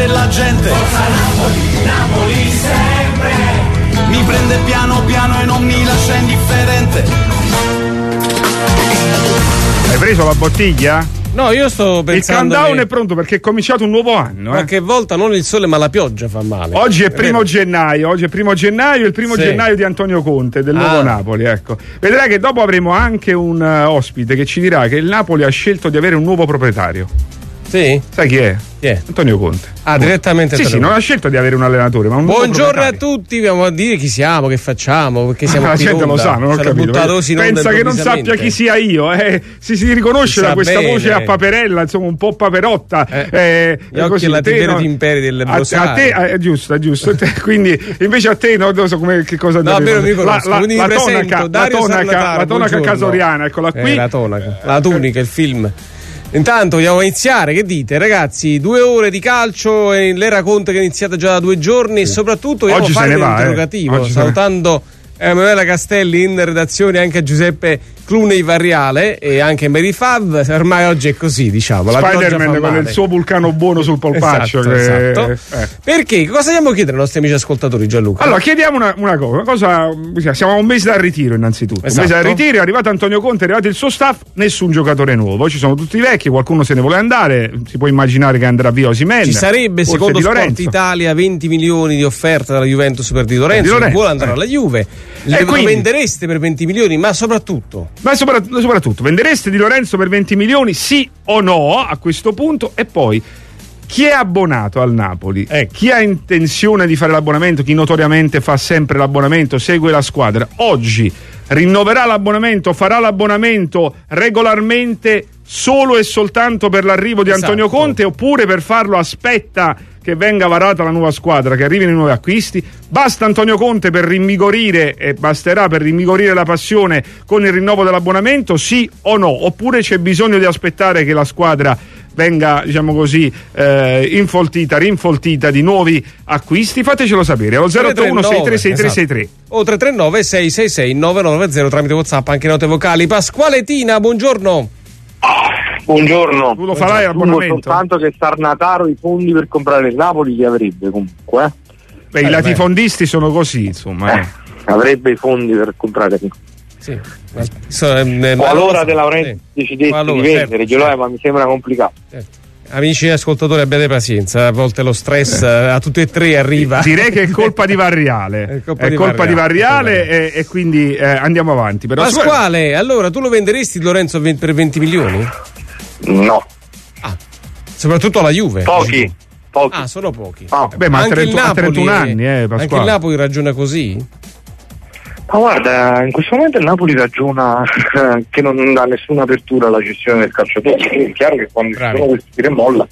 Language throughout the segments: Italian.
della gente. Forza Napoli, Napoli sempre. Mi prende piano piano e non mi lascia indifferente. Hai preso la bottiglia? No, io sto pensando. Il countdown è pronto perché è cominciato un nuovo anno. Qualche volta non il sole ma la pioggia fa male. Oggi è primo gennaio, il primo gennaio di Antonio Conte del nuovo Napoli, ecco. Vedrai che dopo avremo anche un ospite che ci dirà che il Napoli ha scelto di avere un nuovo proprietario. Sì? Sai chi è? Chi è? Antonio Conte. Direttamente. Sì, non ha scelto di avere un allenatore, ma un nuovo buongiorno a tutti, dobbiamo dire chi siamo, che facciamo, perché siamo la qui gente lo sa, non ho capito. Pensa che non sappia chi sia io, si riconosce da questa voce a paperella, insomma un po' paperotta, gli occhi e la tigre imperi del a te è giusto. Quindi invece a te non so come, che cosa no, dire. La tonaca casoriana, eccola qui. La tunica, il film. Intanto vogliamo iniziare, che dite ragazzi? 2 ore di calcio e l'era Conte che è iniziata già da 2 giorni e soprattutto vogliamo fare un interrogativo salutando Emanuela Castelli in redazione, anche a Giuseppe Clunei Varriale e anche Mary Fav. Ormai oggi è così, diciamo. Spider-Man con il suo vulcano buono sul polpaccio. Esatto. Perché? Cosa dobbiamo chiedere ai nostri amici ascoltatori, Gianluca? Allora, chiediamo una cosa. Siamo a un mese dal ritiro, innanzitutto. Esatto. Un mese dal ritiro, è arrivato Antonio Conte, è arrivato il suo staff, nessun giocatore nuovo. Ci sono tutti vecchi, qualcuno se ne vuole andare. Si può immaginare che andrà via Osimhen. Ci sarebbe, secondo Sport Italia, 20 milioni di offerta dalla Juventus per Di Lorenzo. Che vuole andare alla Juve. Lo vendereste per 20 milioni, ma soprattutto vendereste Di Lorenzo per 20 milioni, sì o no a questo punto? E poi chi è abbonato al Napoli? Chi ha intenzione di fare l'abbonamento, chi notoriamente fa sempre l'abbonamento, segue la squadra, oggi rinnoverà l'abbonamento, farà l'abbonamento regolarmente solo e soltanto per l'arrivo di Antonio Conte, oppure per farlo aspetta che venga varata la nuova squadra, che arrivino i nuovi acquisti? Basta Antonio Conte per rinvigorire, e basterà per rinvigorire la passione con il rinnovo dell'abbonamento, sì o no? Oppure c'è bisogno di aspettare che la squadra venga, diciamo così, rinfoltita di nuovi acquisti? Fatecelo sapere allo 081 636363 o 339 666 990 tramite WhatsApp, anche note vocali. Pasquale Tina, buongiorno. Buongiorno. Tu lo farai l'abbonamento? Soltanto che Sarnataro i fondi per comprare il Napoli li avrebbe comunque. I latifondisti sono così, insomma. Avrebbe i fondi per comprare. Sì. Qualora De Laurenti decidesse di vendere, ma mi sembra complicato. Amici ascoltatori, abbiate pazienza, a volte lo stress a tutti e tre arriva. Direi che è colpa di Varriale. È colpa di Varriale e quindi andiamo avanti. Però Pasquale, allora tu lo venderesti Lorenzo per 20 milioni? No. Soprattutto alla Juve. Pochi. Sono pochi. Ma anche ha 31 anni, Pasquale. Anche il Napoli ragiona così? Ma guarda, in questo momento il Napoli ragiona che non dà nessuna apertura alla gestione del calciatore. È chiaro che quando ci sono questi tiri e molla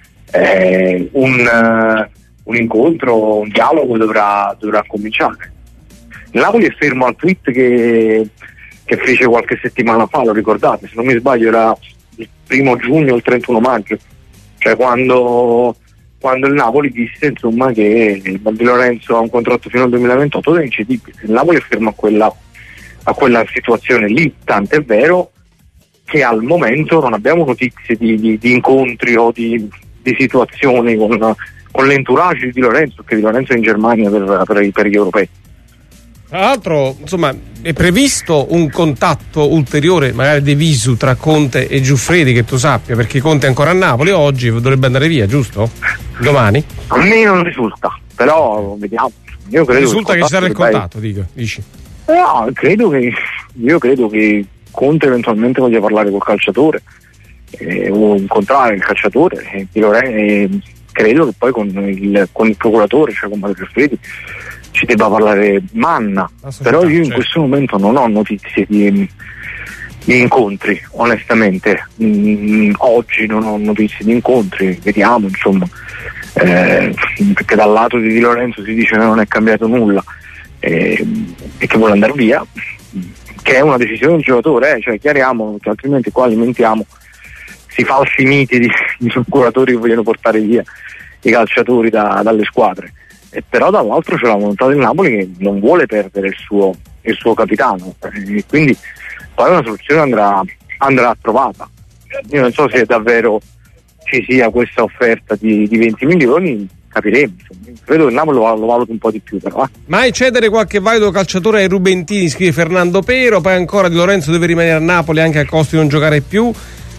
un incontro, un dialogo dovrà cominciare. Il Napoli è fermo al tweet che fece qualche settimana fa, lo ricordate? Se non mi sbaglio era il 1 giugno o il 31 maggio, cioè quando il Napoli disse insomma che Di Lorenzo ha un contratto fino al 2028 ed è incedibile. Il Napoli è fermo a quella situazione lì, tant'è vero che al momento non abbiamo notizie di incontri o di situazioni con l'entourage di Di Lorenzo, che Di Lorenzo è in Germania per gli europei. Tra l'altro, insomma, è previsto un contatto ulteriore, magari diviso, tra Conte e Giuffredi, che tu sappia, perché Conte è ancora a Napoli, oggi dovrebbe andare via, giusto? Domani? A me non risulta, però vediamo. Io credo risulta che ci sarà il contatto, dici? No, io credo che Conte eventualmente voglia parlare col calciatore o incontrare il calciatore credo che poi con il procuratore, cioè con Mario Giuffredi, ci debba parlare Manna, però io in questo momento non ho notizie di incontri, onestamente. Oggi non ho notizie di incontri, vediamo insomma, perché dal lato di Di Lorenzo si dice che non è cambiato nulla e che vuole andare via, che è una decisione del giocatore, cioè chiariamo, che altrimenti qua alimentiamo questi falsi miti di procuratori che vogliono portare via i calciatori dalle squadre. Però dall'altro c'è la volontà del Napoli che non vuole perdere il suo capitano, e quindi poi una soluzione andrà trovata. Io non so se è davvero ci sia questa offerta di 20 milioni capiremo. Credo che il Napoli lo valuti un po' di più, però. Mai cedere qualche valido calciatore ai Rubentini, scrive Fernando Pero. Poi ancora Di Lorenzo deve rimanere a Napoli anche a costo di non giocare più.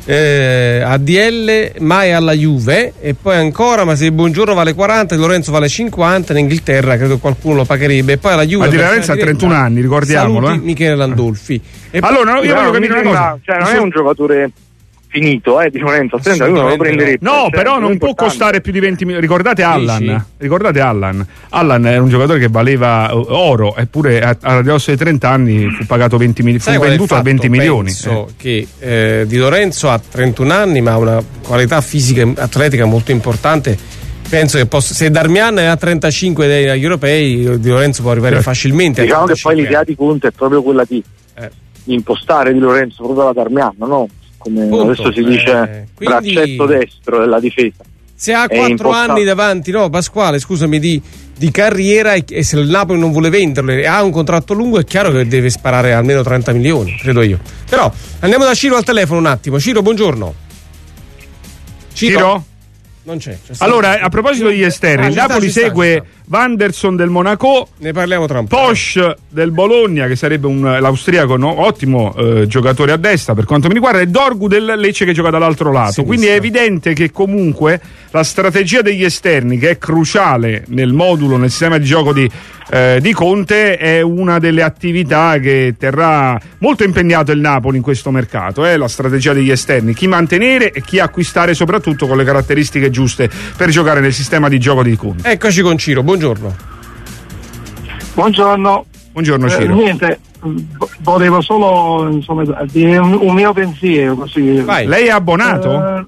ADL mai alla Juve. E poi ancora, ma se Buongiorno vale 40, Di Lorenzo vale 50, in Inghilterra credo qualcuno lo pagherebbe. E poi alla Juve, ma Di Lorenzo ha 31 anni, ricordiamolo. Michele Landolfi. Allora io voglio capire una cosa, cioè non è un giocatore finito, Di Lorenzo, uno lo prenderebbe. No, però non può costare più di 20 milioni. Ricordate Allan? Allan era un giocatore che valeva oro, eppure a ridosso dei 30 anni fu pagato 20 milioni, fu venduto a 20 milioni. Penso che Di Lorenzo ha 31 anni, ma ha una qualità fisica e atletica molto importante. Penso che se Darmian è a 35 agli europei, Di Lorenzo può arrivare facilmente. Diciamo che poi l'idea di Conte è proprio quella di impostare Di Lorenzo proprio alla Darmian, no? Come adesso si dice, braccetto destro della difesa. Se ha 4 anni davanti, no Pasquale, scusami, di carriera, e se il Napoli non vuole venderlo e ha un contratto lungo, è chiaro che deve sparare almeno 30 milioni, credo io. Però andiamo da Ciro al telefono un attimo. Ciro, buongiorno. Ciro? Non c'è. Allora, a proposito degli esterni, il Napoli segue Wanderson del Monaco, ne parliamo tra un po'. Posch del Bologna, che sarebbe l'austriaco, ottimo giocatore a destra per quanto mi riguarda, e Dorgu del Lecce che gioca dall'altro lato. Sinistra. Quindi è evidente che comunque la strategia degli esterni, che è cruciale nel modulo, nel sistema di gioco di Conte, è una delle attività che terrà molto impegnato il Napoli in questo mercato, la strategia degli esterni, chi mantenere e chi acquistare, soprattutto con le caratteristiche giuste per giocare nel sistema di gioco di Conte. Eccoci con Ciro, buongiorno. Buongiorno Ciro. Niente, volevo solo dire un mio pensiero così. Vai. Lei è abbonato?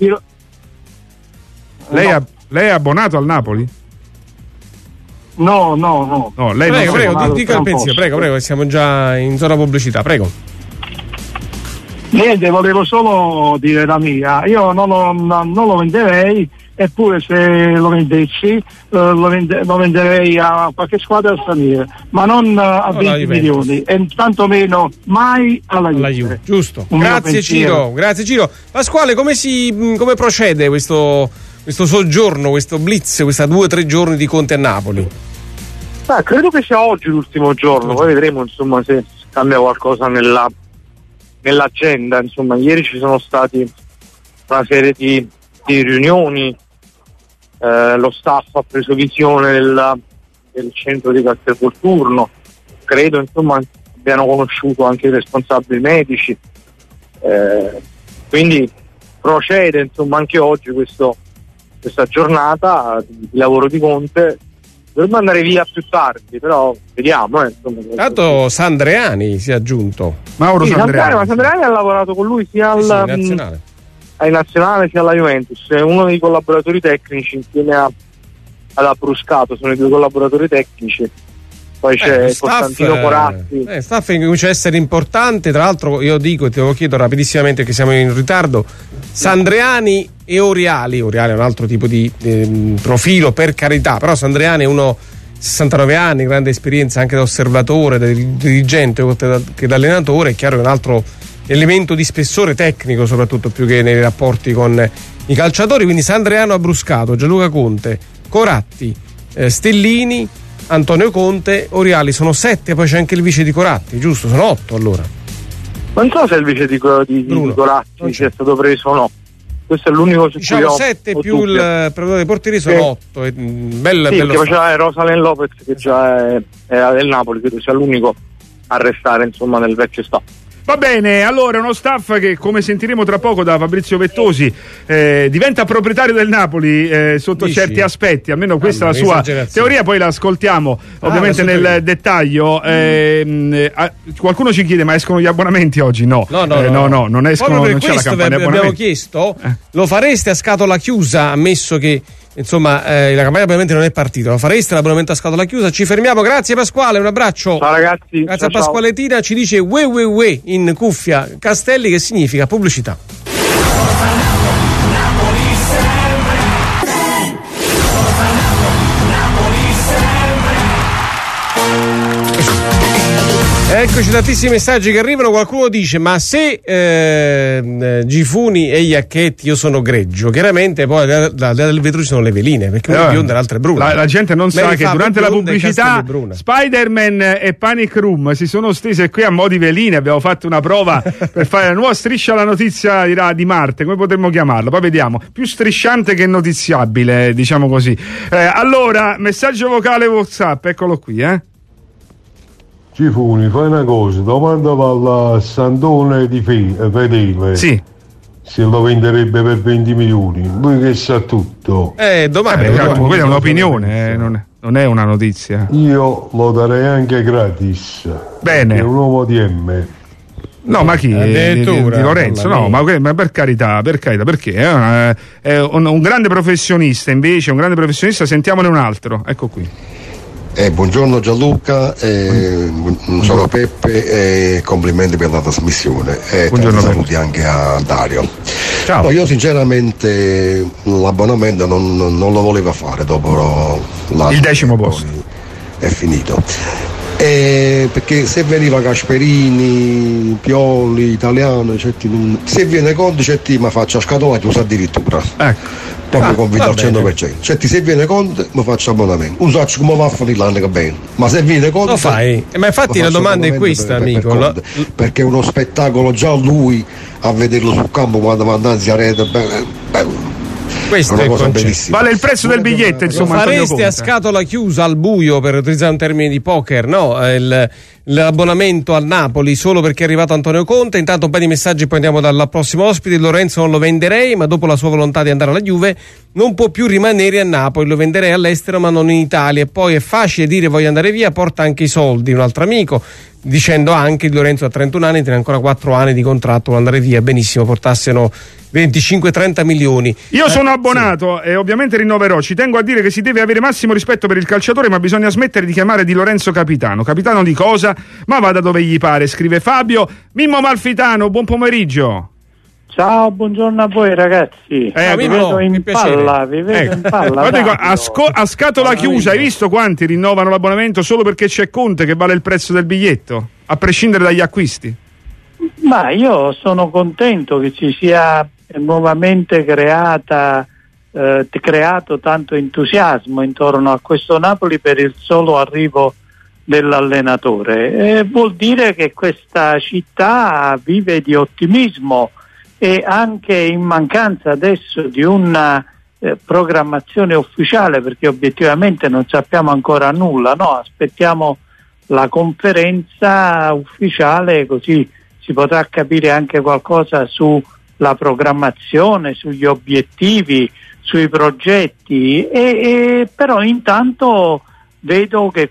Lei è abbonato al Napoli? No, lei prego, dica il pensiero, prego, siamo già in zona pubblicità, prego. Niente, volevo solo dire la mia. Io non lo venderei, eppure se lo vendessi lo venderei a qualche squadra straniera, ma non a 20 milioni, e tantomeno mai alla Juve. Giusto. Grazie Ciro. Pasquale, come procede questo soggiorno, questo blitz, questa 2 o 3 giorni di Conte a Napoli? Credo che sia oggi l'ultimo giorno, poi vedremo insomma se cambia qualcosa nell'agenda. Insomma, ieri ci sono stati una serie di riunioni, lo staff ha preso visione del centro di Castelvolturno, credo insomma abbiano conosciuto anche i responsabili medici, quindi procede insomma anche oggi questa giornata di lavoro di Conte. Dovrebbe andare via più tardi, però vediamo. Tanto Sandreani si è aggiunto. Mauro Sandreani. Sandreani ha lavorato con lui sia al nazionale sia alla Juventus, è uno dei collaboratori tecnici insieme ad Abruscato, sono i 2 collaboratori tecnici. Poi c'è Costantino Corazzi. Staff che comincia a essere importante. Tra l'altro io dico, e te lo chiedo rapidissimamente che siamo in ritardo, Sandreani e Oriali è un altro tipo di profilo, per carità, però Sandreani è uno 69 anni, grande esperienza anche da osservatore, da dirigente che da allenatore, è chiaro che è un altro elemento di spessore tecnico, soprattutto più che nei rapporti con i calciatori. Quindi Sandreano Abruscato, Gianluca Conte, Coratti, Stellini, Antonio Conte, Oriali, sono 7, poi c'è anche il vice di Coratti, giusto? Sono 8 allora. Non so se il vice di Coratti sia stato preso o no. Questo è l'unico su cui 7 più il preparatore dei portieri sono 8. Bello poi c'è Rosalen Lopez che già è del Napoli, credo sia l'unico a restare insomma nel vecchio staff. Va bene, allora uno staff che, come sentiremo tra poco da Fabrizio Vettosi, diventa proprietario del Napoli sotto certi aspetti, almeno questa è la sua teoria, poi la ascoltiamo ovviamente nel dettaglio. Qualcuno ci chiede: ma escono gli abbonamenti oggi? No, non escono, non c'è la campagna abbonamenti. Abbiamo chiesto, lo fareste a scatola chiusa, ammesso che insomma la campagna ovviamente non è partita, lo fareste l'abbonamento a scatola chiusa? Ci fermiamo, grazie Pasquale, un abbraccio. Ciao ragazzi. Grazie a Pasquale Tina, ci dice we in cuffia Castelli, che significa pubblicità. Eccoci, tantissimi messaggi che arrivano. Qualcuno dice: ma se Gifuni e Iacchetti, io sono greggio, chiaramente poi del vetro ci sono le veline, perché una è bionda e l'altra è bruna. La gente non sa che durante la pubblicità Spider-Man e Panic Room si sono stese qui a mo' di veline. Abbiamo fatto una prova per fare la nuova striscia alla notizia di Marte, come potremmo chiamarla, poi vediamo, più strisciante che notiziabile, diciamo così. Allora, messaggio vocale WhatsApp, eccolo qui, Gifuni, fai una cosa, domanda al Santone di Fedele. Sì. Se lo venderebbe per 20 milioni, lui che sa tutto. Quella è un'opinione, non è una notizia. Io lo darei anche gratis. Bene. È un uomo di M. No, ma chi? Di Lorenzo? No, ma per carità, perché? È un grande professionista, invece, sentiamone un altro, ecco qui. Buongiorno Gianluca, sono Peppe e complimenti per la trasmissione e saluti anche a Dario. Ciao. No, io sinceramente l'abbonamento non lo volevo fare dopo il 10° posto. È finito. Perché se veniva Gasperini, Pioli, Italiano, se viene Conte mi faccio a scatola chiusa addirittura. Ecco. Proprio convinto al 100%. Se viene Conte mi faccio abbonamento. Non so come va a finire l'anno che bene. Ma se viene Conte lo fai. Ma infatti la domanda è questa, amico. Perché è uno spettacolo già lui a vederlo sul campo quando va innanzi a rete. Questo è cosa bellissima. Vale il prezzo del biglietto, insomma. Lo fareste a scatola chiusa al buio, per utilizzare un termine di poker, no? L'abbonamento al Napoli solo perché è arrivato Antonio Conte. Intanto un paio di messaggi, poi andiamo dal prossimo ospite. Lorenzo non lo venderei, ma dopo la sua volontà di andare alla Juve non può più rimanere a Napoli, lo venderei all'estero ma non in Italia. E poi è facile dire voglio andare via, porta anche i soldi. Un altro amico dicendo anche di Lorenzo a 31 anni, tiene ancora 4 anni di contratto, vuole andare via, benissimo, portassero 25-30 milioni. Io sono abbonato e ovviamente rinnoverò. Ci tengo a dire che si deve avere massimo rispetto per il calciatore, ma bisogna smettere di chiamare Di Lorenzo capitano. Capitano di cosa? Ma vada dove gli pare, scrive Fabio. Mimmo Malfitano, buon pomeriggio. Ciao, buongiorno a voi ragazzi. Vi vedo in palla. A scatola chiusa, hai visto quanti rinnovano l'abbonamento solo perché c'è Conte che vale il prezzo del biglietto, a prescindere dagli acquisti? Ma io sono contento che ci sia nuovamente creato tanto entusiasmo intorno a questo Napoli per il solo arrivo dell'allenatore. Vuol dire che questa città vive di ottimismo e anche in mancanza adesso di una programmazione ufficiale, perché obiettivamente non sappiamo ancora nulla, no? Aspettiamo la conferenza ufficiale, così si potrà capire anche qualcosa sulla programmazione, sugli obiettivi, sui progetti però intanto vedo che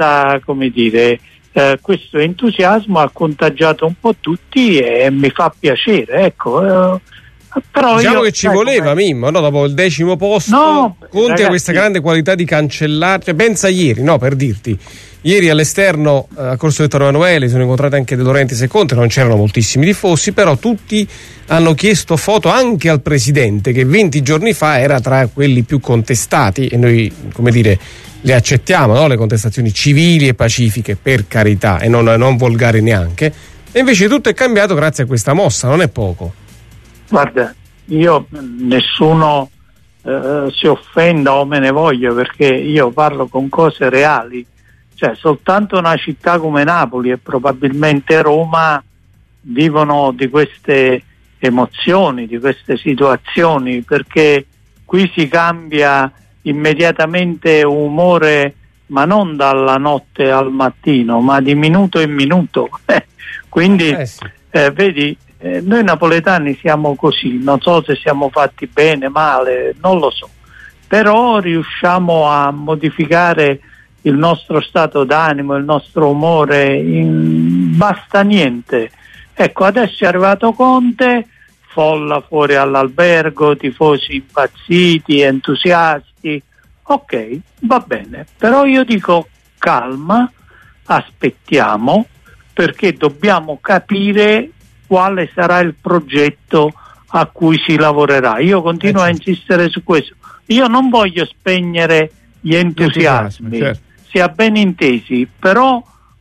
questo entusiasmo ha contagiato un po' tutti e mi fa piacere, ecco. Però diciamo che ci voleva Mimmo, no? Dopo il 10° posto, no, Conte ragazzi, ha questa grande qualità di cancellare, cioè, pensa ieri, no, per dirti, ieri all'esterno a Corso Vittorio Emanuele sono incontrati anche De Laurentiis e Conte, non c'erano moltissimi tifosi, però tutti hanno chiesto foto anche al presidente, che 20 giorni fa era tra quelli più contestati, e noi, come dire, le accettiamo, no? Le contestazioni civili e pacifiche, per carità, e non volgari neanche, e invece tutto è cambiato grazie a questa mossa, non è poco. Guarda, nessuno si offenda o me ne voglio, perché io parlo con cose reali, cioè soltanto una città come Napoli e probabilmente Roma vivono di queste emozioni, di queste situazioni, perché qui si cambia immediatamente umore, ma non dalla notte al mattino, ma di minuto in minuto. Quindi vedi, noi napoletani siamo così, non so se siamo fatti bene, male, non lo so, però riusciamo a modificare il nostro stato d'animo, il nostro umore, basta niente. Ecco, adesso è arrivato Conte, folla fuori all'albergo, tifosi impazziti, entusiasti, ok, va bene, però io dico calma, aspettiamo, perché dobbiamo capire quale sarà il progetto a cui si lavorerà. Io continuo a insistere su questo. Io non voglio spegnere gli entusiasmi, sia ben intesi, però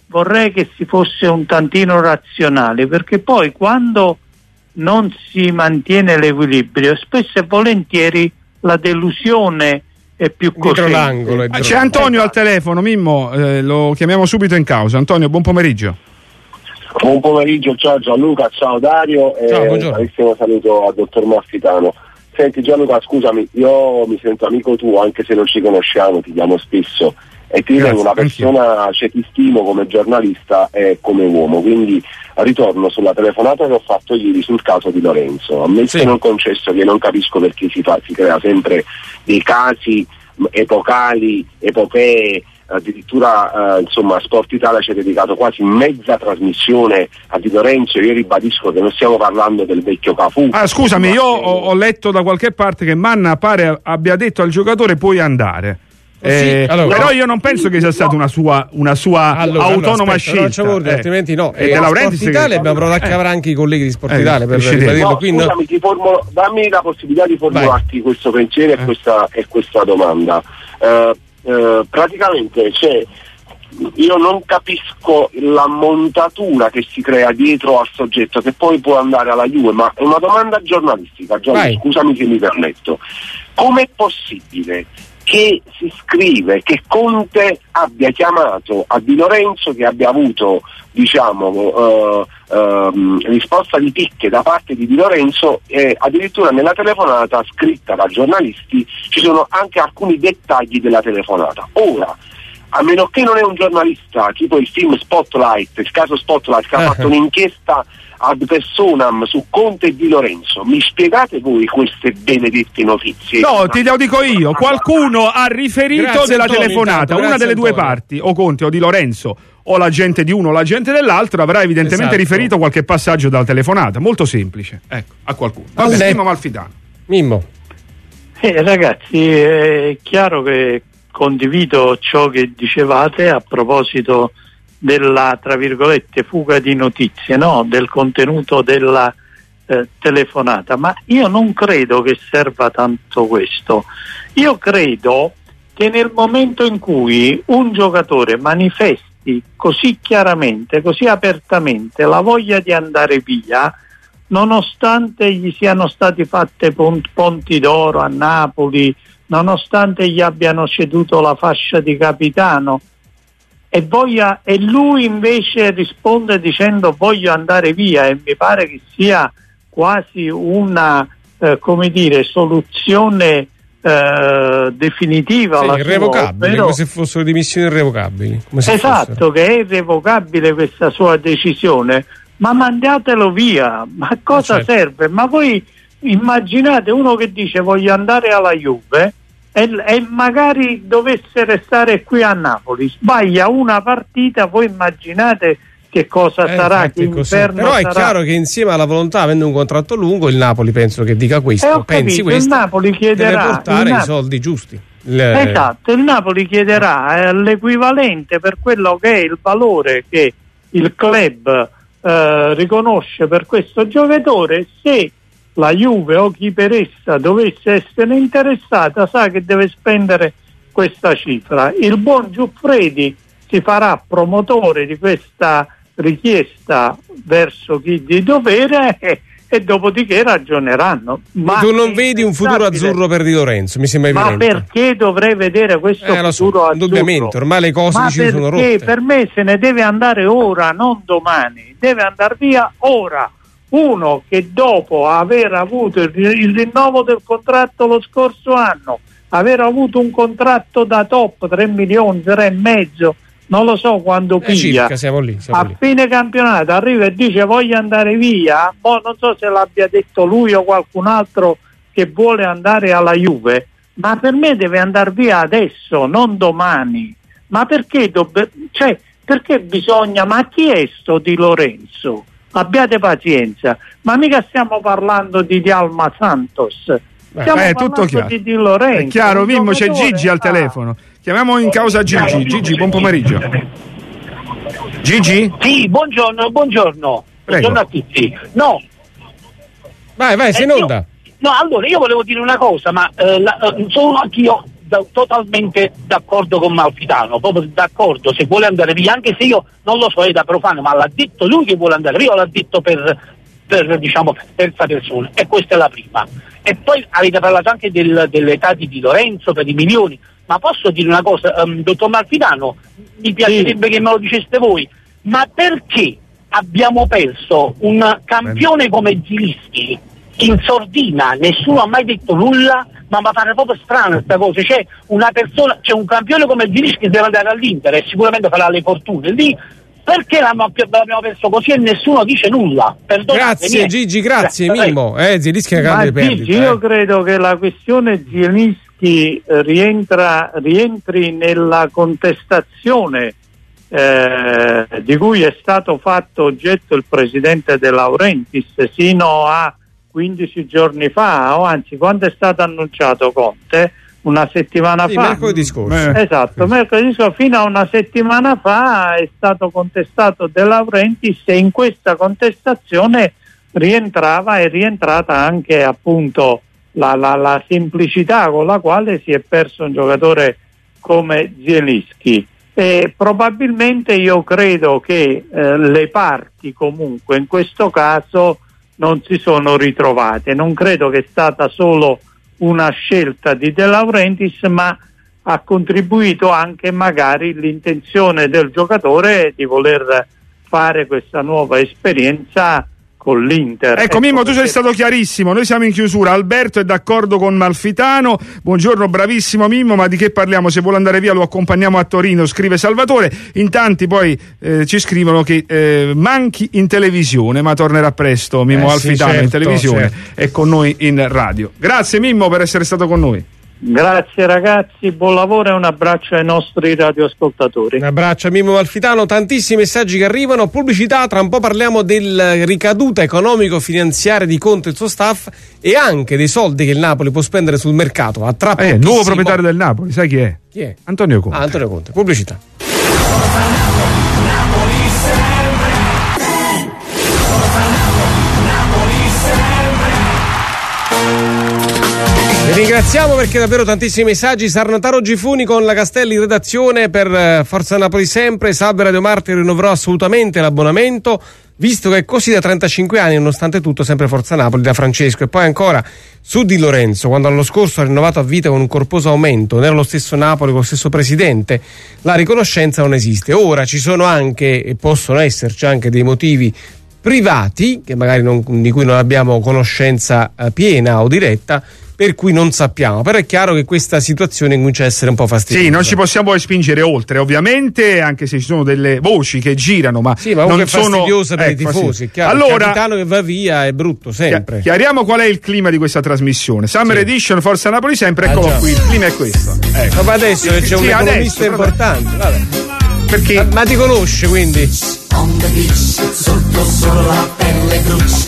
vorrei che si fosse un tantino razionali, perché poi quando non si mantiene l'equilibrio, spesso e volentieri la delusione è più cosciente. C'è Antonio al telefono, Mimmo, lo chiamiamo subito in causa. Antonio, buon pomeriggio. Buon pomeriggio, ciao Gianluca, ciao Dario e un carissimo saluto al dottor Maffitano. Senti Gianluca, scusami, io mi sento amico tuo anche se non ci conosciamo, ti chiamo spesso e ti ritengo una persona, cioè ti stimo come giornalista e come uomo, quindi ritorno sulla telefonata che ho fatto ieri sul caso di Lorenzo. Ammesso non concesso che non capisco perché si crea sempre dei casi epocali, epopee, addirittura insomma Sport Italia ci ha dedicato quasi mezza trasmissione a Di Lorenzo. Io ribadisco che non stiamo parlando del vecchio Cafù. Scusami, io ho letto da qualche parte che Manna pare abbia detto al giocatore puoi andare. Però io non penso che sia stata una sua autonoma scelta. Altrimenti no. E De Laurentiis Sport Italia abbiamo provato a chiamare anche i colleghi di Sport Italia per ribadirlo. Quindi scusami, dammi la possibilità di formularti questo pensiero e questa domanda. Praticamente io non capisco la montatura che si crea dietro al soggetto che poi può andare alla Juve, ma è una domanda giornalistica, scusami se mi permetto. Com'è possibile che si scrive che Conte abbia chiamato a Di Lorenzo, che abbia avuto risposta di picche da parte di Di Lorenzo, e addirittura nella telefonata scritta da giornalisti ci sono anche alcuni dettagli della telefonata. Ora, a meno che non è un giornalista tipo il film Spotlight, il caso Spotlight, che ha fatto un'inchiesta ad personam su Conte e Di Lorenzo, mi spiegate voi queste benedette notizie? No, te lo dico io, qualcuno ha riferito della telefonata, una delle due parti, o Conte o Di Lorenzo, o l'agente di uno o l'agente dell'altro avrà evidentemente riferito qualche passaggio dalla telefonata, molto semplice, ecco, a qualcuno. Vabbè, Mimmo Malfitano. Mimmo. Ragazzi, è chiaro che condivido ciò che dicevate a proposito della, tra virgolette, fuga di notizie, no? Del contenuto della telefonata, ma io non credo che serva tanto questo. Io credo che nel momento in cui un giocatore manifesti così chiaramente, così apertamente la voglia di andare via, nonostante gli siano stati fatte ponti d'oro a Napoli, nonostante gli abbiano ceduto la fascia di capitano, e lui invece risponde dicendo voglio andare via, e mi pare che sia quasi una soluzione definitiva, irrevocabile, come se fossero dimissioni irrevocabili. Esatto, che è irrevocabile questa sua decisione, ma mandatelo via, ma cosa serve? Ma voi immaginate uno che dice voglio andare alla Juve e magari dovesse restare qui a Napoli, sbaglia una partita, voi immaginate che cosa sarà, che inferno però è sarà. Chiaro che insieme alla volontà, avendo un contratto lungo, il Napoli penso che dica questo, pensi questo, il Napoli chiederà, deve portare i soldi giusti. Esatto, il Napoli chiederà l'equivalente per quello che è il valore che il club riconosce per questo giocatore. Se la Juve o chi per essa dovesse essere interessata, sa che deve spendere questa cifra. Il buon Giuffredi si farà promotore di questa richiesta verso chi di dovere e dopodiché ragioneranno. Ma tu non vedi un futuro azzurro per Di Lorenzo, mi sembra evidente. Ma perché dovrei vedere questo futuro azzurro? Indubbiamente, ormai le cose ci sono rotte. Per me se ne deve andare ora, non domani, deve andare via ora. Uno che dopo aver avuto il rinnovo del contratto lo scorso anno, aver avuto un contratto da top 3 milioni, 3,5, non lo so quando piglia, circa, siamo lì. Fine campionato arriva e dice voglio andare via, non so se l'abbia detto lui o qualcun altro che vuole andare alla Juve, ma per me deve andare via adesso, non domani. Ma perché perché bisogna, ma chi è sto Di Lorenzo? Abbiate pazienza, ma mica stiamo parlando di Alma Santos, stiamo parlando tutto chiaro. di Di Lorenzo. È chiaro, Mimmo, c'è Gigi al telefono. Chiamiamo in causa Gigi. Gigi, buon pomeriggio. Gigi? Sì, buongiorno. Prego. Buongiorno a tutti. No. Vai, sei in onda. No, allora io volevo dire una cosa, ma sono anch'io totalmente d'accordo con Malfitano, proprio d'accordo, se vuole andare via, anche se io non lo so, è da profano, ma l'ha detto lui che vuole andare via o l'ha detto per terza persona, e questa è la prima. E poi avete parlato anche dell'età di Di Lorenzo per i milioni, ma posso dire una cosa, dottor Malfitano, mi piacerebbe che me lo diceste voi, ma perché abbiamo perso un campione come Zilischi in sordina? Nessuno ha mai detto nulla, ma mi pare proprio strana questa cosa. C'è un campione come Zilischi che deve andare all'Inter e sicuramente farà le fortune lì. Perché l'abbiamo perso così e nessuno dice nulla? Grazie Gigi, grazie Mimmo. Zilischi è una grande perdita. Gigi, io credo che la questione Zilischi rientri nella contestazione di cui è stato fatto oggetto il presidente De Laurentiis sino a 15 giorni fa, o anzi quando è stato annunciato Conte, una settimana fa. Mercoledì scorso. Esatto, mercoledì scorso, fino a una settimana fa è stato contestato De Laurentiis, e in questa contestazione è rientrata anche appunto la semplicità con la quale si è perso un giocatore come Zieliński. E probabilmente io credo che le parti comunque in questo caso non si sono ritrovate. Non credo che è stata solo una scelta di De Laurentiis, ma ha contribuito anche magari l'intenzione del giocatore di voler fare questa nuova esperienza con l'Inter. Ecco Mimmo, tu sei stato chiarissimo, noi siamo in chiusura. Alberto è d'accordo con Malfitano. Buongiorno, bravissimo Mimmo, ma di che parliamo? Se vuole andare via lo accompagniamo a Torino, scrive Salvatore. In tanti poi ci scrivono che manchi in televisione, ma tornerà presto Mimmo Malfitano, certo, in televisione, e con noi in radio. Grazie Mimmo per essere stato con noi. Grazie ragazzi, buon lavoro e un abbraccio ai nostri radioascoltatori. Un abbraccio a Mimmo Malfitano, tantissimi messaggi che arrivano, pubblicità, tra un po' parliamo della ricaduta economico-finanziaria di Conte e il suo staff e anche dei soldi che il Napoli può spendere sul mercato. Nuovo proprietario del Napoli, sai chi è? Chi è? Antonio Conte. Antonio Conte, pubblicità. Vi ringraziamo perché davvero tantissimi messaggi. Sarnataro Gifuni con la Castelli in redazione per Forza Napoli sempre. Salve Radio Marte, rinnoverò assolutamente l'abbonamento visto che è così da 35 anni, nonostante tutto sempre Forza Napoli, da Francesco. E poi ancora su Di Lorenzo, quando l'anno scorso ha rinnovato a vita con un corposo aumento, non era lo stesso Napoli con lo stesso presidente, la riconoscenza non esiste. Ora ci sono anche, e possono esserci anche, dei motivi privati che magari di cui non abbiamo conoscenza piena o diretta, per cui non sappiamo, però è chiaro che questa situazione comincia a essere un po' fastidiosa. Sì, non ci possiamo poi spingere oltre, ovviamente, anche se ci sono delle voci che girano, ma sì, ma non è fastidiosa per i tifosi, è chiaro. Allora, il capitano che va via è brutto sempre. Chiariamo qual è il clima di questa trasmissione. Summer Edition, Forza Napoli sempre, eccolo qui, il clima è questo. Ecco. Ma adesso c'è un economista importante, vabbè. Perché? Ma ti conosce, quindi? Sotto solo la pelle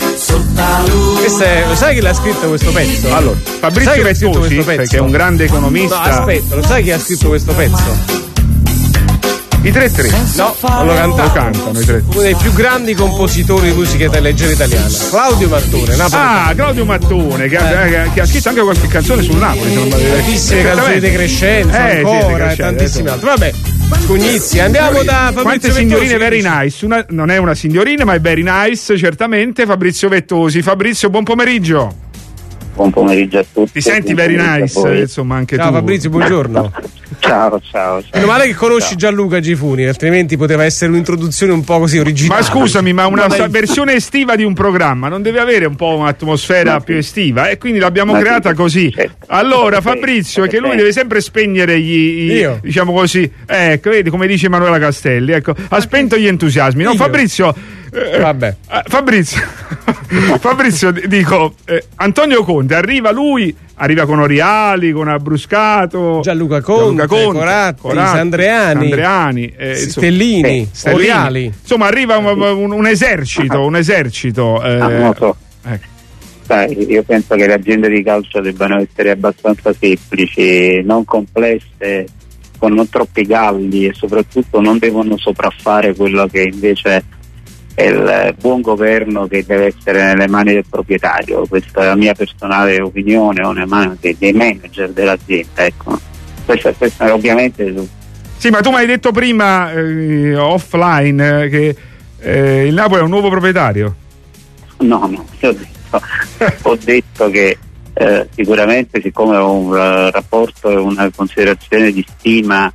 lo sai chi l'ha scritto questo pezzo? Allora, Fabrizio Vettosi, che è un grande economista. No, aspetta, lo sai chi ha scritto questo pezzo? I 3-3. No, non lo cantano. Lo cantano i 3-3. Uno dei più grandi compositori di musica leggera italiana, Claudio Mattone. Claudio Mattone, che ha scritto anche qualche canzone sul Napoli. Tantissime canzoni di Crescenzo, ancora, tantissime altre. Vabbè, Scugnizzi, andiamo da Fabrizio Quante signorine very nice? Non è una signorina, ma è very nice, certamente. Fabrizio Vettosi. Fabrizio, buon pomeriggio. Buon pomeriggio a tutti. Ti senti very nice, insomma, anche tu. Ciao Fabrizio, buongiorno. Ciao. Meno male che conosci Gianluca Gifuni, altrimenti poteva essere un'introduzione un po' così originale. Ma scusami, ma una versione estiva di un programma non deve avere un po' un'atmosfera più estiva, e quindi l'abbiamo creata così. Allora Fabrizio, è che lui deve sempre spegnere diciamo così, ecco, vedi come dice Emanuela Castelli, ecco, ha spento gli entusiasmi, no? Fabrizio, vabbè. Fabrizio, dico, Antonio Conte arriva con Oriali, con Abruscato, Gianluca Conte, Coratti, Sandreani, Stellini, Oriali. Insomma, arriva un esercito. Non lo so. Io penso che le aziende di calcio debbano essere abbastanza semplici, non complesse, con non troppi galli, e soprattutto non devono sopraffare quello che invece è il buon governo che deve essere nelle mani del proprietario. Questa è la mia personale opinione, o nelle mani dei manager dell'azienda, ecco. Questa ovviamente. Sì, ma tu mi hai detto prima offline che il Napoli è un nuovo proprietario. No, ho detto che sicuramente, siccome ho un rapporto e una considerazione di stima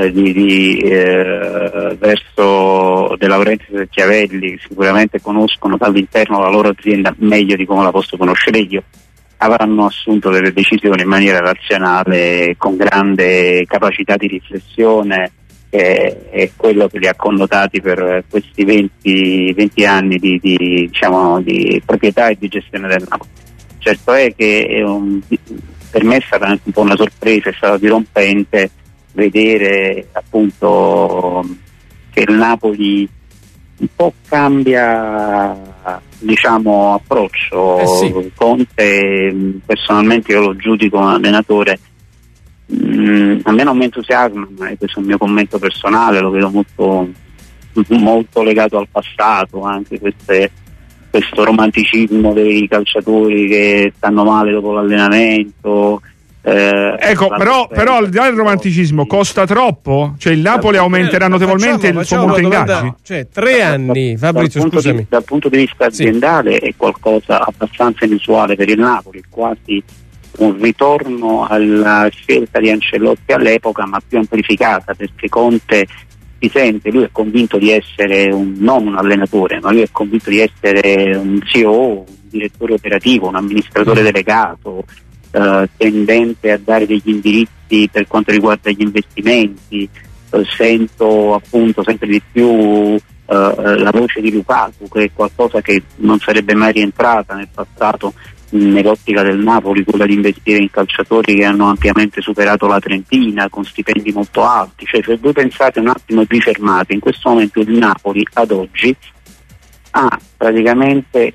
verso De Laurentiis e Chiavelli, sicuramente conoscono dall'interno la loro azienda meglio di come la posso conoscere io, avranno assunto delle decisioni in maniera razionale, con grande capacità di riflessione, è quello che li ha connotati per questi 20 anni di proprietà e di gestione del Napoli. Certo è che per me è stata anche un po' una sorpresa, è stato dirompente vedere appunto che il Napoli un po' cambia approccio. Sì. Conte personalmente io lo giudico un allenatore, a me non mi entusiasma, ma questo è un mio commento personale, lo vedo molto legato al passato, anche questo romanticismo dei calciatori che stanno male dopo l'allenamento. Però al di là del romanticismo costa troppo? Cioè il Napoli aumenterà notevolmente il suo monte ingaggi? Cioè 3 anni, Fabrizio, scusami. Dal punto di vista aziendale è qualcosa abbastanza inusuale per il Napoli, quasi un ritorno alla scelta di Ancelotti all'epoca, ma più amplificata, perché Conte si sente, lui è convinto di essere non un allenatore, ma lui è convinto di essere un CEO, un direttore operativo, un amministratore delegato, tendente a dare degli indirizzi per quanto riguarda gli investimenti. Sento appunto sempre di più la voce di Lukaku, che è qualcosa che non sarebbe mai rientrata nel passato nell'ottica del Napoli, quella di investire in calciatori che hanno ampiamente superato la trentina con stipendi molto alti. Cioè, se voi pensate un attimo e vi fermate, in questo momento il Napoli ad oggi ha praticamente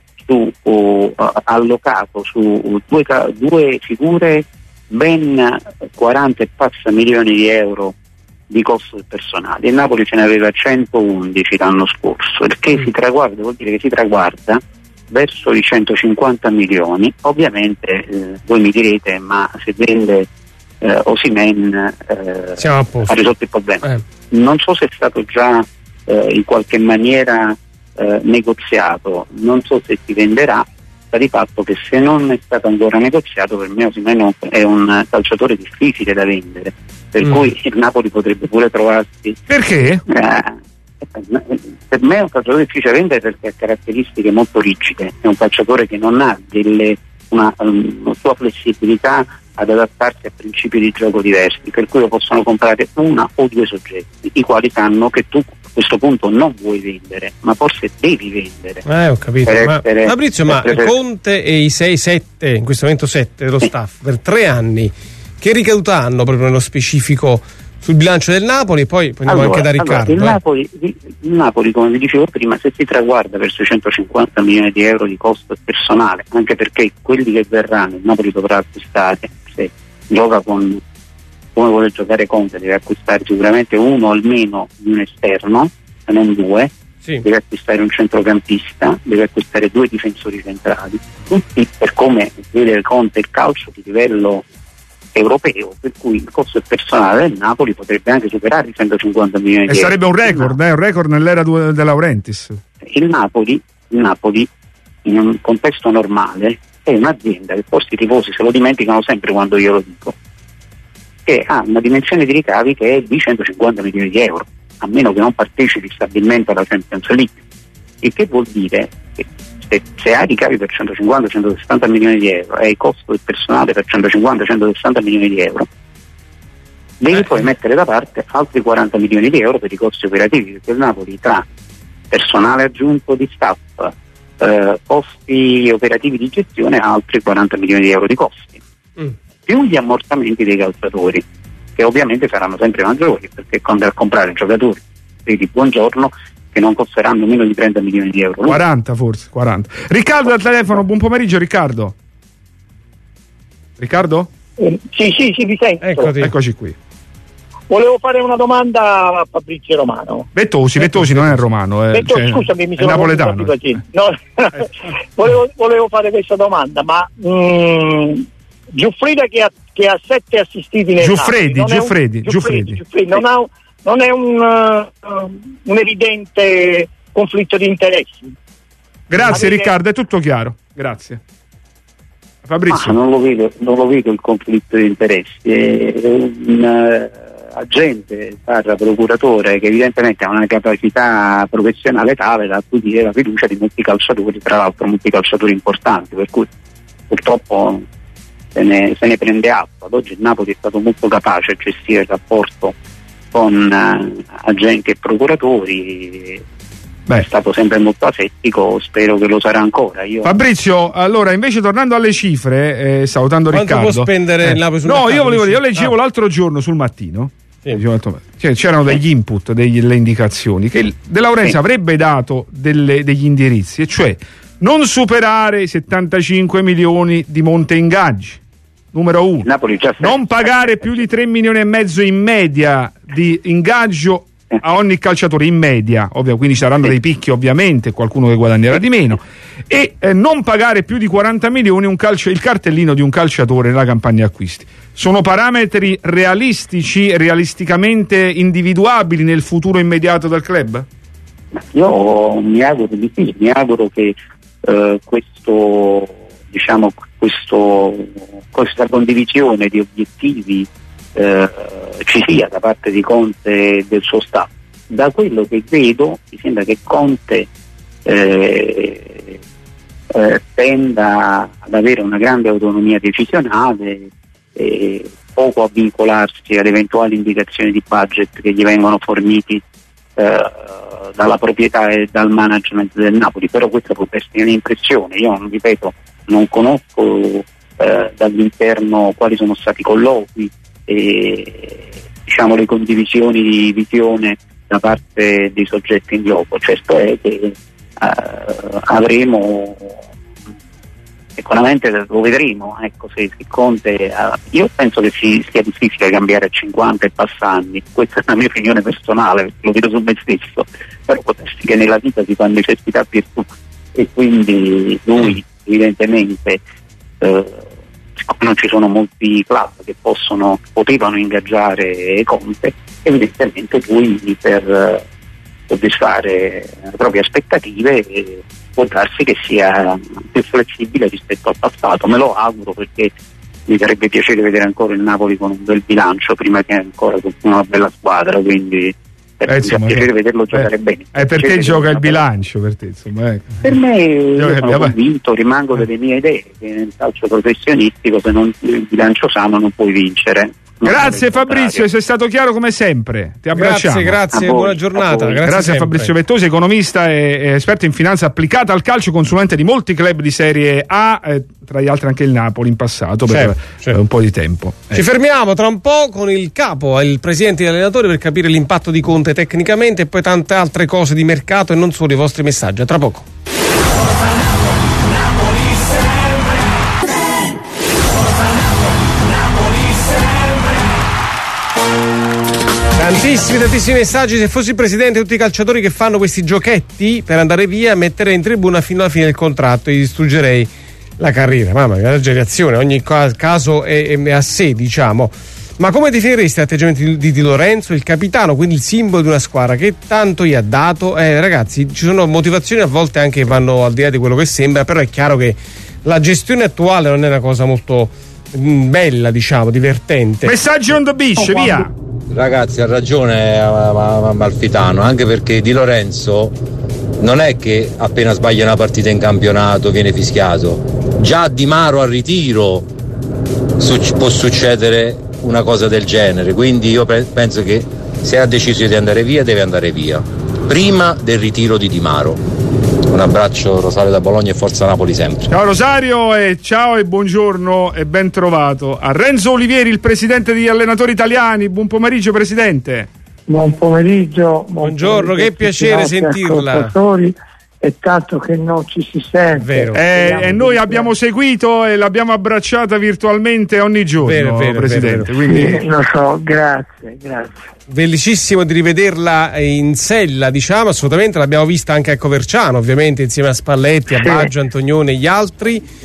allocato su due figure ben 40 e passa milioni di euro di costo del personale. Il Napoli ce ne aveva 111 l'anno scorso, il che vuol dire che si traguarda verso i 150 milioni. Ovviamente voi mi direte, ma se vende Osimhen ha risolto il problema. Non so se è stato già in qualche maniera negoziato, non so se si venderà, sta di fatto che se non è stato ancora negoziato, per me Osimhen è un calciatore difficile da vendere, per cui il Napoli potrebbe pure trovarsi. Perché? Per me è un calciatore difficile da vendere perché ha caratteristiche molto rigide, è un calciatore che non ha una sua flessibilità ad adattarsi a principi di gioco diversi, per cui lo possono comprare una o due soggetti, i quali sanno che tu a questo punto non vuoi vendere, ma forse devi vendere. Ho capito. Fabrizio, ma Conte e i 6-7, in questo momento 7 dello staff, per 3 anni, che ricadute hanno proprio nello specifico sul bilancio del Napoli? Poi andiamo anche da Riccardo. Il Napoli, come vi dicevo prima, se si traguarda verso i 150 milioni di euro di costo personale, anche perché quelli che verranno il Napoli dovrà acquistare, se gioca come vuole giocare Conte, deve acquistare sicuramente uno almeno di un esterno, se non due, deve acquistare un centrocampista, deve acquistare 2 difensori centrali, tutti per come vede Conte il calcio di livello europeo, per cui il costo personale del Napoli potrebbe anche superare i 150 milioni di euro. E sarebbe un record nell'era De Laurentiis. Il Napoli in un contesto normale è un'azienda che forse i tifosi se lo dimenticano sempre quando io lo dico, che ha una dimensione di ricavi che è di 150 milioni di euro, a meno che non partecipi stabilmente alla Champions League, il che vuol dire che se hai ricavi per 150-160 milioni di euro e hai costo del personale per 150-160 milioni di euro, devi poi mettere da parte altri 40 milioni di euro per i costi operativi, perché il Napoli tra personale aggiunto di staff, costi operativi di gestione, ha altri 40 milioni di euro di costi, più gli ammortamenti dei calciatori, che ovviamente saranno sempre maggiori, perché andare a comprare giocatori di buongiorno che non costeranno meno di 30 milioni di euro. 40 forse, 40. Riccardo al telefono, buon pomeriggio Riccardo. Riccardo? Sì, vi sento. Eccoci qui. Volevo fare una domanda a Fabrizio Romano. Vettosi non è romano, scusami, mi è napoletano. No, volevo fare questa domanda, ma Giuffrida che ha 7 assistiti nel Giuffredi. Non è un evidente conflitto di interessi. Grazie Riccardo, è tutto chiaro. Grazie. Fabrizio. Non lo vedo il conflitto di interessi. È un agente procuratore che evidentemente ha una capacità professionale tale da acquisire la fiducia di molti calciatori, tra l'altro molti calciatori importanti, per cui purtroppo se ne prende atto. Ad oggi il Napoli è stato molto capace a gestire il rapporto con agenti e procuratori. È stato sempre molto asettico, spero che lo sarà ancora. Fabrizio, allora invece tornando alle cifre, salutando Riccardo. Quanto può spendere il Napoli sul mercato? No, io volevo dire, io leggevo l'altro giorno sul Mattino, c'erano degli input, delle indicazioni che De Laurentiis avrebbe dato degli indirizzi, e cioè non superare i 75 milioni di monte ingaggi, numero 1, non pagare più di 3 milioni e mezzo in media di ingaggio a ogni calciatore in media, ovvio, quindi saranno dei picchi ovviamente, qualcuno che guadagnerà di meno, e non pagare più di 40 milioni il cartellino di un calciatore nella campagna acquisti. Sono parametri realisticamente individuabili nel futuro immediato del club? Io mi auguro di sì, mi auguro che questa condivisione di obiettivi ci sia da parte di Conte e del suo staff. Da quello che vedo mi sembra che Conte tenda ad avere una grande autonomia decisionale e poco a vincolarsi ad eventuali indicazioni di budget che gli vengono forniti dalla proprietà e dal management del Napoli. Però questa può essere un'impressione, io ripeto, non conosco dall'interno quali sono stati i colloqui e le condivisioni di visione da parte dei soggetti in gioco. Certo è che avremo sicuramente, lo vedremo, ecco, se Conte io penso che sia difficile cambiare a 50 e passa anni, questa è la mia opinione personale, lo vedo su me stesso, però può essere che nella vita si fa necessità virtù, e quindi lui evidentemente non ci sono molti club che potevano ingaggiare Conte, evidentemente lui per soddisfare le proprie aspettative può darsi che sia più flessibile rispetto al passato. Me lo auguro, perché mi farebbe piacere vedere ancora il Napoli con un bel bilancio prima che ancora con una bella squadra, quindi mi fa piacere vederlo giocare bene. Per te gioca il bilancio, per te, insomma, ecco. Per me, io sono convinto, rimango delle mie idee, che nel calcio professionistico se non il bilancio sano non puoi vincere. Grazie Fabrizio, sei stato chiaro come sempre. Ti abbracciamo. Grazie, buona giornata. Grazie a Fabrizio Vettosi, economista e esperto in finanza applicata al calcio, consulente di molti club di Serie A, tra gli altri anche il Napoli in passato per un po' di tempo. Ci fermiamo tra un po' con il capo, il presidente e l'allenatore, per capire l'impatto di Conte tecnicamente, e poi tante altre cose di mercato e non solo i vostri messaggi. A tra poco. Tantissimi messaggi. Se fossi il presidente, tutti i calciatori che fanno questi giochetti per andare via metterei in tribuna fino alla fine del contratto e gli distruggerei la carriera. Mamma mia, esagerazione, ogni caso è a sé, diciamo. Ma come definiresti l'atteggiamento di Di Lorenzo, il capitano, quindi il simbolo di una squadra che tanto gli ha dato? Ragazzi, ci sono motivazioni a volte anche che vanno al di là di quello che sembra, però è chiaro che la gestione attuale non è una cosa molto bella, diciamo, divertente. Messaggi on the beach, via. Ragazzi, ha ragione Amalfitano, anche perché Di Lorenzo non è che appena sbaglia una partita in campionato viene fischiato. Già Di Maro al ritiro può succedere una cosa del genere, quindi io penso che se ha deciso di andare via deve andare via prima del ritiro di Di Maro. Un abbraccio, Rosario da Bologna, e forza Napoli sempre. Ciao Rosario, e ciao e buongiorno e ben trovato a Renzo Olivieri, il presidente degli allenatori italiani. Buon pomeriggio presidente. Buon pomeriggio. Buongiorno, che piacere sentirla. È tanto che non ci si sente. E noi abbiamo seguito e l'abbiamo abbracciata virtualmente ogni giorno, presidente. Quindi... lo so, grazie. Felicissimo di rivederla in sella, diciamo, assolutamente. L'abbiamo vista anche a Coverciano, ovviamente, insieme a Spalletti, a Baggio, Antonione e gli altri.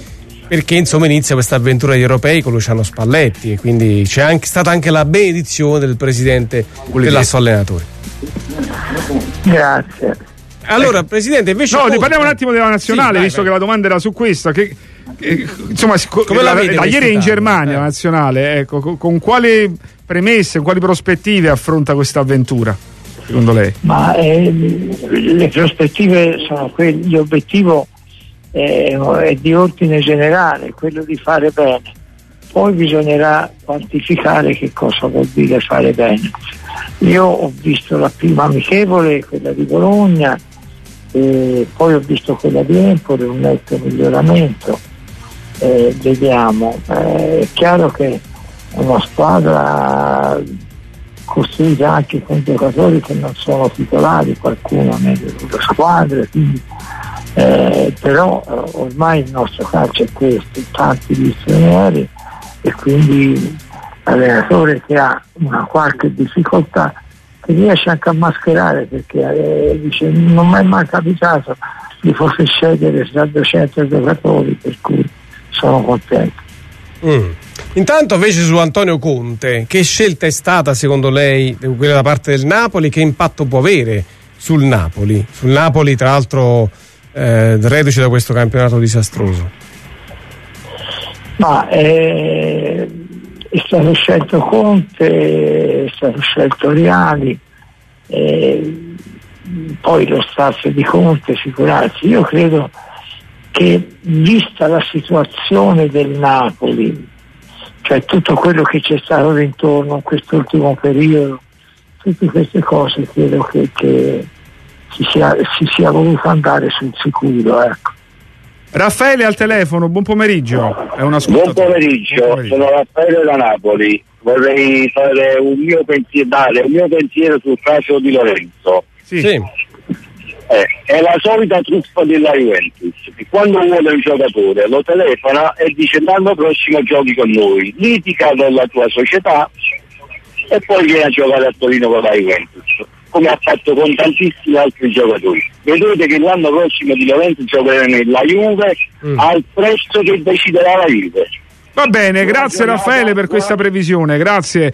perché insomma inizia questa avventura agli europei con Luciano Spalletti, e quindi c'è stata anche la benedizione del presidente dell'asso allenatori. Grazie. Allora, Presidente, invece ne parliamo un attimo della nazionale, visto che la domanda era su questa, che insomma da ieri è in Germania la nazionale, ecco, con quali premesse, con quali prospettive affronta questa avventura secondo lei? Ma le prospettive sono quelle, l'obiettivo è di ordine generale, quello di fare bene, poi bisognerà quantificare che cosa vuol dire fare bene. Io ho visto la prima amichevole, quella di Bologna, poi ho visto quella di Empoli, un netto miglioramento, vediamo, è chiaro che è una squadra costruita anche con giocatori che non sono titolari, qualcuno nelle loro squadre, quindi però ormai il nostro calcio è questo, tanti gli stranieri, e quindi l'allenatore che ha una qualche difficoltà che riesce anche a mascherare, perché dice non mi è mai capitato di poter scegliere tra 200 giocatori, per cui sono contento. Intanto invece su Antonio Conte, che scelta è stata secondo lei quella da parte del Napoli? Che impatto può avere sul Napoli? Sul Napoli, tra l'altro reduce da questo campionato disastroso. Ma è stato scelto Conte, è stato scelto Reali, poi lo staff di Conte, figurarsi. Io credo che, vista la situazione del Napoli, cioè tutto quello che c'è stato intorno in quest'ultimo periodo, tutte queste cose, credo che si sia voluto andare sul sicuro, ecco. Raffaele al telefono, buon pomeriggio. È una buon pomeriggio, sono Raffaele da Napoli. Vorrei fare un mio pensiero sul caso di Lorenzo. Sì. È la solita truffa della Juventus, che quando vuole un giocatore lo telefona e dice l'anno prossimo giochi con noi, litiga con la tua società e poi viene a giocare a Torino con la Juventus, come ha fatto con tantissimi altri giocatori. Vedete che l'anno prossimo di Lorenzo giocherà nella Juve al prezzo che deciderà la Juve. Va bene, grazie Raffaele per questa previsione, grazie.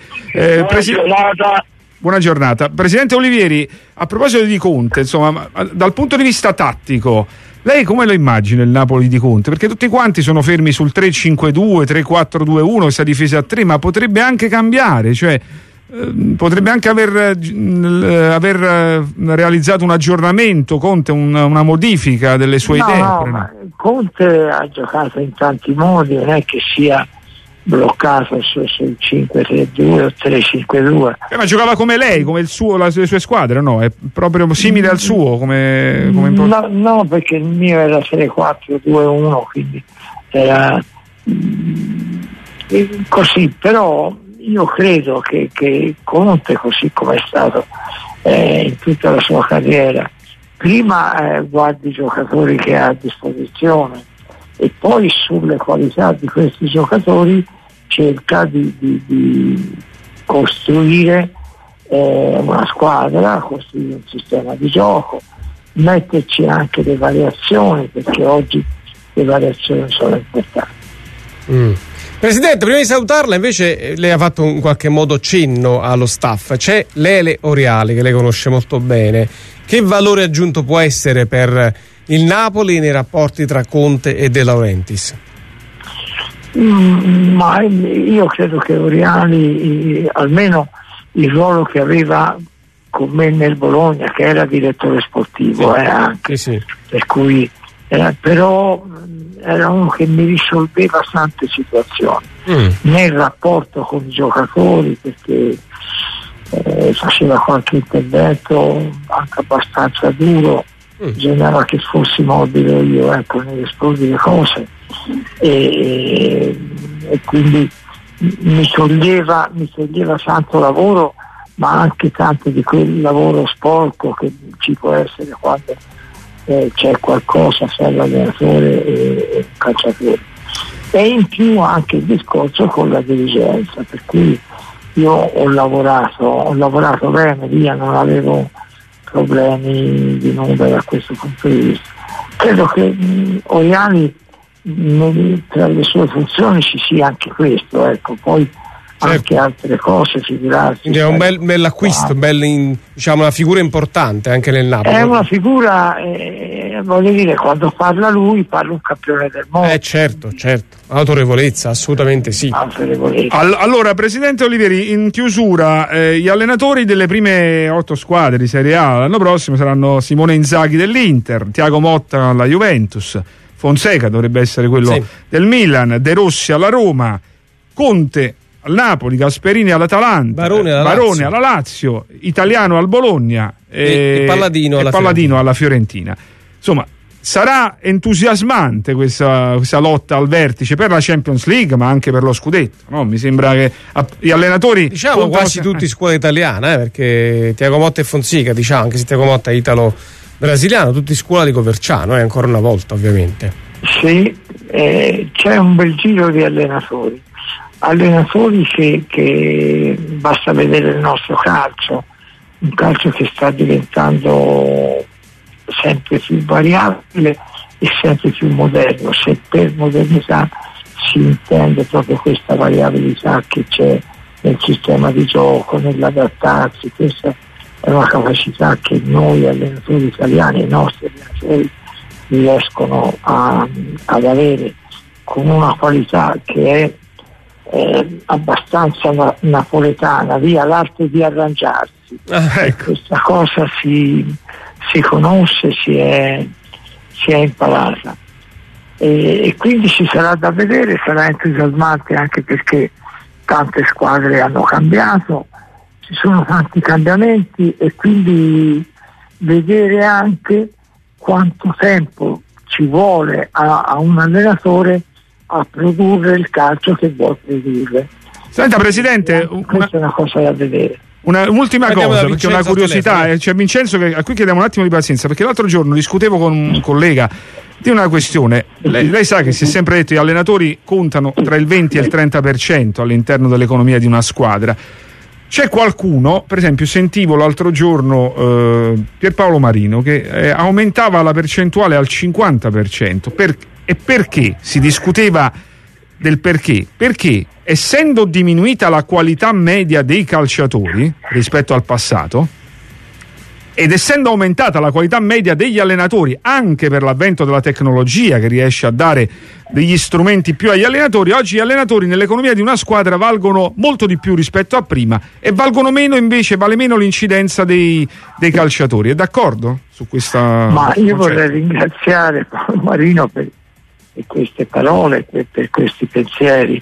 Buona giornata. Presidente Olivieri, a proposito di Conte, insomma, dal punto di vista tattico, lei come lo immagina il Napoli di Conte? Perché tutti quanti sono fermi sul 3-5-2, 3-4-2-1, questa difesa a 3, ma potrebbe anche cambiare, cioè potrebbe anche aver realizzato un aggiornamento, Conte, una modifica delle sue idee. No, ma Conte ha giocato in tanti modi, non è che sia bloccato sul 5-3-2 o 3-5-2. Ma giocava come lei, come le sue squadre, no? È proprio simile al suo come no, perché il mio era 3-4-2-1, quindi era così, però io credo che Conte, così come è stato in tutta la sua carriera, prima guardi i giocatori che ha a disposizione e poi sulle qualità di questi giocatori cerca di costruire una squadra, costruire un sistema di gioco, metterci anche le variazioni, perché oggi le variazioni sono importanti. Presidente, prima di salutarla, invece, lei ha fatto in qualche modo cenno allo staff. C'è Lele Oriali, che lei conosce molto bene. Che valore aggiunto può essere per il Napoli nei rapporti tra Conte e De Laurentiis? Ma io credo che Oriali, almeno il ruolo che aveva con me nel Bologna, che era direttore sportivo, anche, per cui però era uno che mi risolveva tante situazioni nel rapporto con i giocatori, perché faceva qualche intervento anche abbastanza duro, bisognava che fossi mobile io, ecco, nell'esporre le cose, e quindi mi toglieva tanto lavoro, ma anche tanto di quel lavoro sporco che ci può essere quando c'è qualcosa fra l'allenatore e il calciatore, e in più anche il discorso con la dirigenza, per cui io ho lavorato bene, via, non avevo problemi di nulla da questo punto di vista. Credo che Oriali tra le sue funzioni ci sia anche questo, ecco, poi anche altre cose, figurarsi. Quindi è un bel acquisto, diciamo una figura importante anche nel Napoli. È una figura, voglio dire, quando parla lui, parla un campione del mondo. Certo, autorevolezza, assolutamente sì. Allora, Presidente Olivieri, in chiusura, gli allenatori delle prime 8 squadre di Serie A l'anno prossimo saranno Simone Inzaghi dell'Inter, Thiago Motta alla Juventus, Fonseca dovrebbe essere quello del Milan, De Rossi alla Roma, Conte al Napoli, Gasperini all'Atalanta, Barone alla Lazio, Italiano al Bologna e Palladino alla Fiorentina. Insomma, sarà entusiasmante questa lotta al vertice per la Champions League, ma anche per lo scudetto, no? Mi sembra che gli allenatori, diciamo, quasi tutti scuola italiana, perché Thiago Motta e Fonseca, diciamo, anche se Thiago Motta è italo-brasiliano, tutti scuola di Coverciano, ancora una volta, ovviamente. Sì, c'è un bel giro di allenatori che basta vedere il nostro calcio, un calcio che sta diventando sempre più variabile e sempre più moderno. Se per modernità si intende proprio questa variabilità che c'è nel sistema di gioco, nell'adattarsi, questa è una capacità che noi allenatori italiani, i nostri allenatori riescono ad avere con una qualità che è abbastanza napoletana, via l'arte di arrangiarsi. Ecco. Questa cosa si conosce, si è imparata e quindi ci sarà da vedere, sarà entusiasmante anche perché tante squadre hanno cambiato, ci sono tanti cambiamenti e quindi vedere anche quanto tempo ci vuole a un allenatore a produrre il calcio che vuol produrre. Senta, Presidente, questa è una cosa da vedere. Un'ultima cosa, perché è una curiosità, c'è Vincenzo a cui chiediamo un attimo di pazienza, perché l'altro giorno discutevo con un collega di una questione. Lei sa che si è sempre detto che gli allenatori contano tra il 20 e il 30% all'interno dell'economia di una squadra. C'è qualcuno, per esempio sentivo l'altro giorno Pierpaolo Marino che aumentava la percentuale al 50%. E perché? Si discuteva del perché. Perché essendo diminuita la qualità media dei calciatori rispetto al passato ed essendo aumentata la qualità media degli allenatori anche per l'avvento della tecnologia che riesce a dare degli strumenti più agli allenatori, oggi gli allenatori nell'economia di una squadra valgono molto di più rispetto a prima e valgono meno, invece vale meno l'incidenza dei calciatori. È d'accordo su questa? Ma io vorrei ringraziare Paolo Marino per queste parole, per questi pensieri.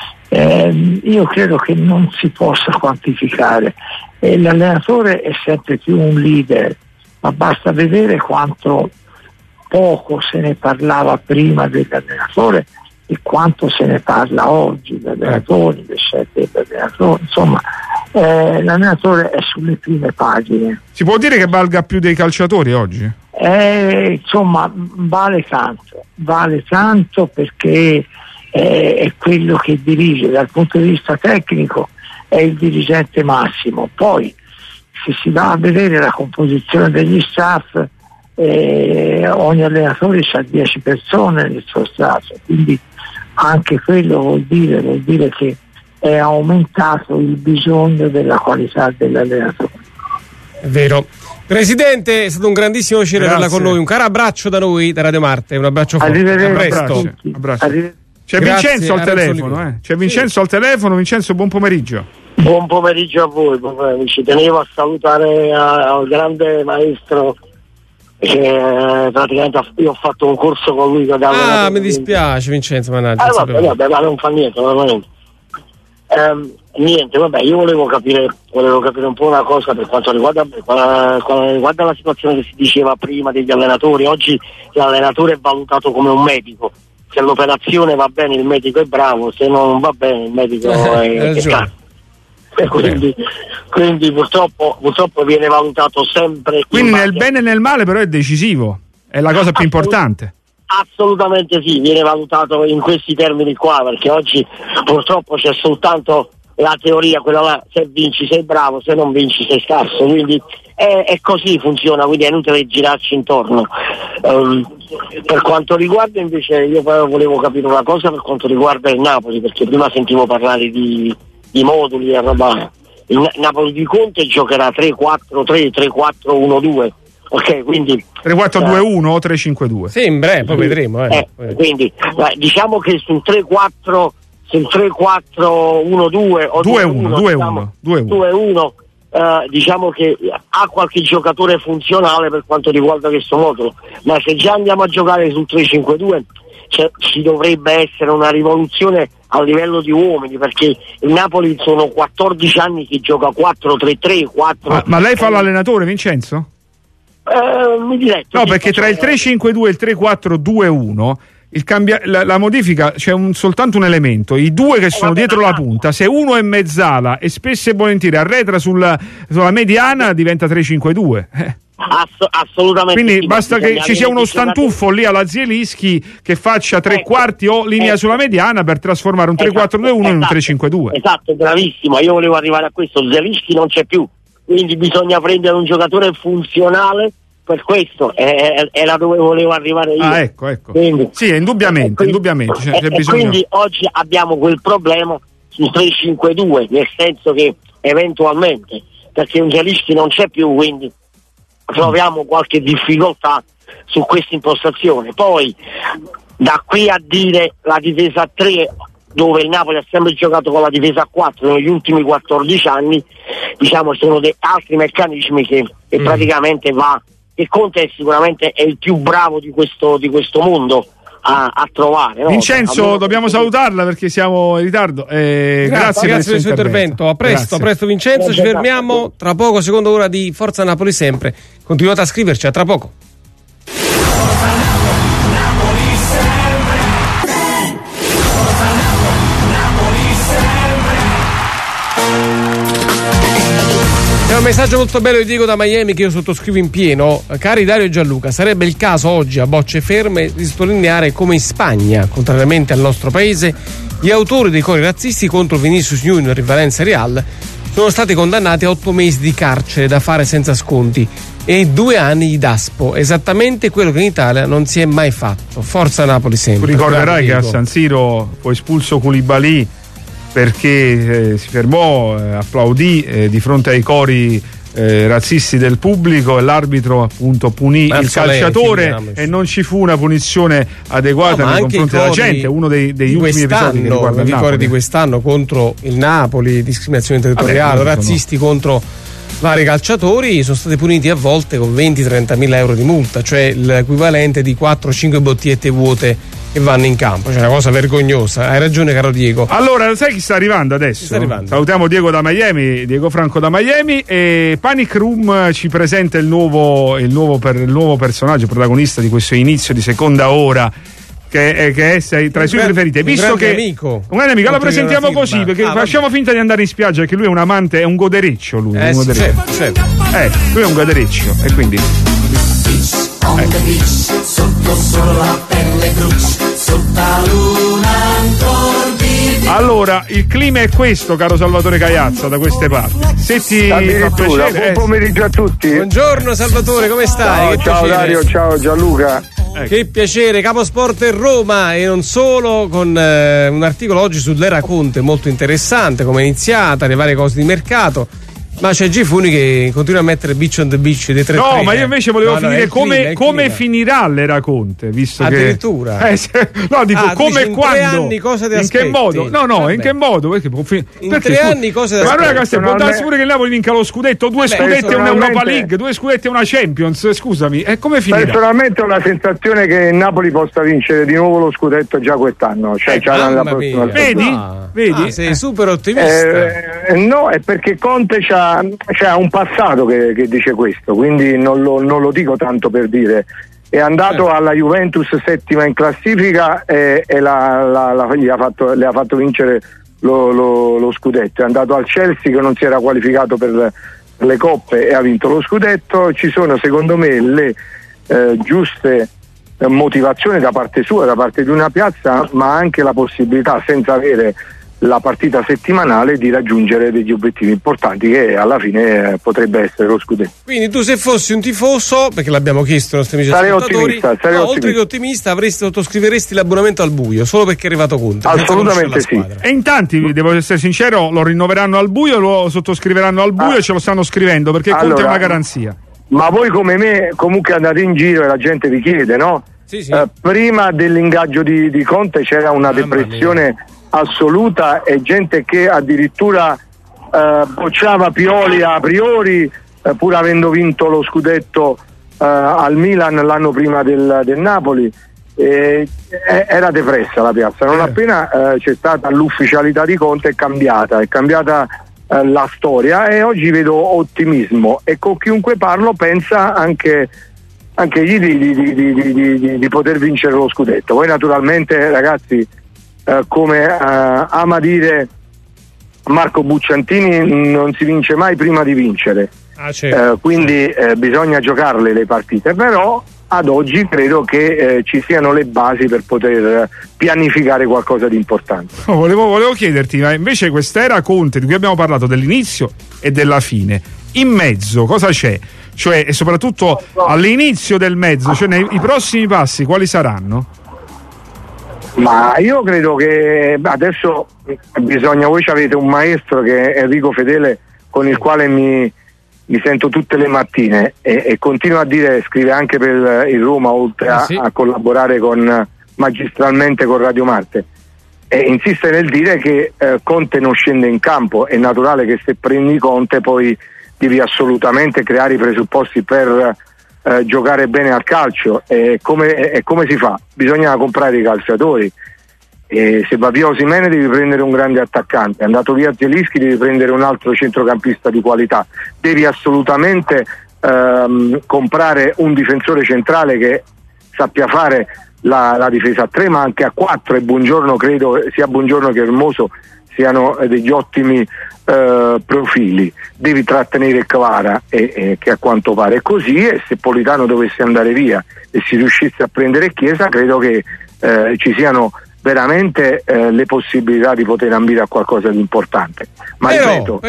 Io credo che non si possa quantificare. L'allenatore è sempre più un leader, ma basta vedere quanto poco se ne parlava prima dell'allenatore e quanto se ne parla oggi, gli allenatori, le scelte dell'allenatore, insomma l'allenatore è sulle prime pagine. Si può dire che valga più dei calciatori oggi? Insomma vale tanto perché è quello che dirige dal punto di vista tecnico, è il dirigente massimo. Poi se si va a vedere la composizione degli staff, ogni allenatore ha 10 persone nel suo staff, quindi anche quello vuol dire che è aumentato il bisogno della qualità dell'allenatore. È vero. Presidente, è stato un grandissimo piacere averla con noi, un caro abbraccio da noi, da Radio Marte, un abbraccio forte. A presto. C'è Vincenzo al telefono, C'è Vincenzo al telefono. Vincenzo, buon pomeriggio. Buon pomeriggio a voi, ci tenevo a salutare al grande maestro che praticamente io ho fatto un corso con lui. Mi dispiace Vincenzo, mannaggia. Vabbè, ma non fa niente, veramente. Niente, vabbè, io volevo capire un po' una cosa per quanto riguarda la situazione che si diceva prima degli allenatori. Oggi l'allenatore è valutato come un medico. Se l'operazione va bene il medico è bravo, se non va bene il medico è cazzo. Quindi purtroppo viene valutato sempre. Quindi nel bene e nel male però è decisivo, è la cosa più importante. Assolutamente sì, viene valutato in questi termini qua, perché oggi purtroppo c'è soltanto la teoria, quella là, se vinci sei bravo, se non vinci sei scarso, quindi è così funziona, quindi è inutile girarci intorno. Per quanto riguarda invece, io volevo capire una cosa per quanto riguarda il Napoli, perché prima sentivo parlare di moduli e roba. Il Napoli di Conte giocherà 3-4-3, 3-4-1-2. Ok, quindi 3-4-2-1 o 3-5-2? Sembra, poi vedremo. Quindi diciamo che sul 3-4, sul 3-4-1-2 o 2-1, diciamo che ha qualche giocatore funzionale per quanto riguarda questo modulo, ma se già andiamo a giocare sul 3-5-2 ci dovrebbe essere una rivoluzione a livello di uomini, perché il Napoli sono 14 anni che gioca 4-3-3, 4. Ma lei fa l'allenatore, Vincenzo? Mi diretto. No, perché tra il 3-5-2 e il 3-4-2-1 la modifica c'è soltanto un elemento: i due che sono dietro la punta, se uno è mezzala e spesso e volentieri arretra sulla mediana, diventa 3-5-2. Assolutamente. Quindi basta che ci sia uno stantuffo lì alla Zielinski che faccia tre quarti o linea sulla mediana per trasformare un 3-4-2-1 in un 3-5-2. Esatto, bravissimo. Io volevo arrivare a questo. Zielinski non c'è più, quindi bisogna prendere un giocatore funzionale. Per questo è là dove volevo arrivare io. Ecco. Quindi, sì, indubbiamente. C'è bisogno. Quindi oggi abbiamo quel problema sul 3-5-2, nel senso che eventualmente, perché un Zielinski non c'è più, quindi troviamo qualche difficoltà su questa impostazione. Poi da qui a dire la difesa a 3, dove il Napoli ha sempre giocato con la difesa a 4 negli ultimi 14 anni, diciamo sono altri meccanismi che praticamente e Conte sicuramente è il più bravo di questo mondo a trovare, no? Vincenzo, dobbiamo salutarla perché siamo in ritardo. Grazie per il suo intervento. A presto Vincenzo, ci fermiamo tra poco, seconda ora di Forza Napoli sempre. Continuate a scriverci, a tra poco. C'è un messaggio molto bello di Diego da Miami che io sottoscrivo in pieno. Cari Dario e Gianluca, sarebbe il caso oggi a bocce ferme di sottolineare come in Spagna, contrariamente al nostro paese, gli autori dei cori razzisti contro Vinicius Junior in Valencia Real sono stati condannati a 8 mesi di carcere da fare senza sconti e 2 anni di DASPO, esattamente quello che in Italia non si è mai fatto. Forza Napoli sempre. Tu ricorderai che a San Siro fu espulso Koulibaly perché si fermò, applaudì di fronte ai cori razzisti del pubblico, e l'arbitro appunto punì il calciatore e non ci fu una punizione adeguata nei confronti della gente. Uno degli ultimi episodi che riguarda il Napoli. Di quest'anno contro il Napoli, discriminazione territoriale, razzisti contro vari calciatori, sono stati puniti a volte con 20-30 mila euro di multa, cioè l'equivalente di 4-5 bottigliette vuote che vanno in campo. Cioè una cosa vergognosa. Hai ragione, caro Diego. Allora, sai chi sta arrivando adesso? Salutiamo Diego da Miami, Diego Franco da Miami, e Panic Room ci presenta il nuovo personaggio protagonista di questo inizio di seconda ora, che è tra i suoi preferiti, visto che un grande amico. Lo presentiamo così perché facciamo finta di andare in spiaggia, perché lui è un amante, è un godereccio, lui è un godereccio e quindi on the beach, sotto solo la pelle brucia, sotto la luna ancora di. Allora, il clima è questo, caro Salvatore Caiazza, da queste parti. Se ti fa piacere, buon pomeriggio a tutti. Buongiorno Salvatore, come stai? Ciao Dario, ciao Gianluca. Che piacere, Caposport in Roma, e non solo, con un articolo oggi sull'era Conte molto interessante, come è iniziata, le varie cose di mercato. Ma c'è Gifuni che continua a mettere Beach on the Beach dei 3-3. No, ma io invece volevo finire come finirà l'era Conte, visto addirittura. No, dico come e quando. 3 anni cosa ti aspetti? In che modo? No, in che modo? Perché in 3 anni cosa ti aspetti? Ma ragazzi, può darsi pure che il Napoli vinca lo scudetto, 2 scudetti e un'Europa League, 2 scudetti e una Champions, scusami, e come finirà? Personalmente ho la sensazione che il Napoli possa vincere di nuovo lo scudetto già quest'anno, cioè già nella prossima stagione. Vedi? Sei super ottimista. No, è perché Conte c'ha un passato che dice questo, quindi non lo dico tanto per dire. È andato alla Juventus settima in classifica e le ha fatto vincere lo scudetto. È andato al Chelsea che non si era qualificato per le coppe e ha vinto lo scudetto. Ci sono secondo me le giuste motivazioni da parte sua, da parte di una piazza, ma anche la possibilità, senza avere la partita settimanale di raggiungere degli obiettivi importanti che alla fine potrebbe essere lo scudetto. Quindi tu, se fossi un tifoso, perché l'abbiamo chiesto ai nostri amici ascoltatori, oltre che ottimista sottoscriveresti l'abbonamento al buio solo perché è arrivato Conte? Assolutamente sì. E in tanti, devo essere sincero, lo rinnoveranno al buio, lo sottoscriveranno al buio e ce lo stanno scrivendo perché Conte è una garanzia. Ma voi come me comunque andate in giro e la gente vi chiede, no? Sì. Prima dell'ingaggio di Conte c'era una depressione assoluta e gente che addirittura bocciava Pioli a priori, pur avendo vinto lo scudetto al Milan l'anno prima del Napoli. Era depressa la piazza. Non appena c'è stata l'ufficialità di Conte è cambiata la storia, e oggi vedo ottimismo, e con chiunque parlo pensa anche egli di poter vincere lo scudetto. Poi naturalmente, ragazzi, come ama dire Marco Bucciantini, non si vince mai prima di vincere, quindi bisogna giocarle le partite, però ad oggi credo che ci siano le basi per poter pianificare qualcosa di importante. Volevo chiederti, ma invece quest'era Conte di cui abbiamo parlato dell'inizio e della fine, in mezzo cosa c'è? Cioè, e soprattutto all'inizio del mezzo, cioè i prossimi passi quali saranno? Ma io credo che adesso voi avete un maestro che è Enrico Fedele, con il quale mi sento tutte le mattine e continua a dire, scrive anche per il Roma, oltre a collaborare magistralmente con Radio Marte, e insiste nel dire che Conte non scende in campo. È naturale che se prendi Conte poi devi assolutamente creare i presupposti per giocare bene al calcio. E come si fa? Bisogna comprare i calciatori, e se va via Osimhen devi prendere un grande attaccante, è andato via Zielinski, devi prendere un altro centrocampista di qualità, devi assolutamente comprare un difensore centrale che sappia fare la difesa a 3 ma anche a 4, e credo sia Buongiorno che Hermoso siano degli ottimi profili. Devi trattenere Kvara, che a quanto pare è così, e se Politano dovesse andare via e si riuscisse a prendere Chiesa, credo che ci siano veramente le possibilità di poter ambire a qualcosa di importante. Ma ripeto,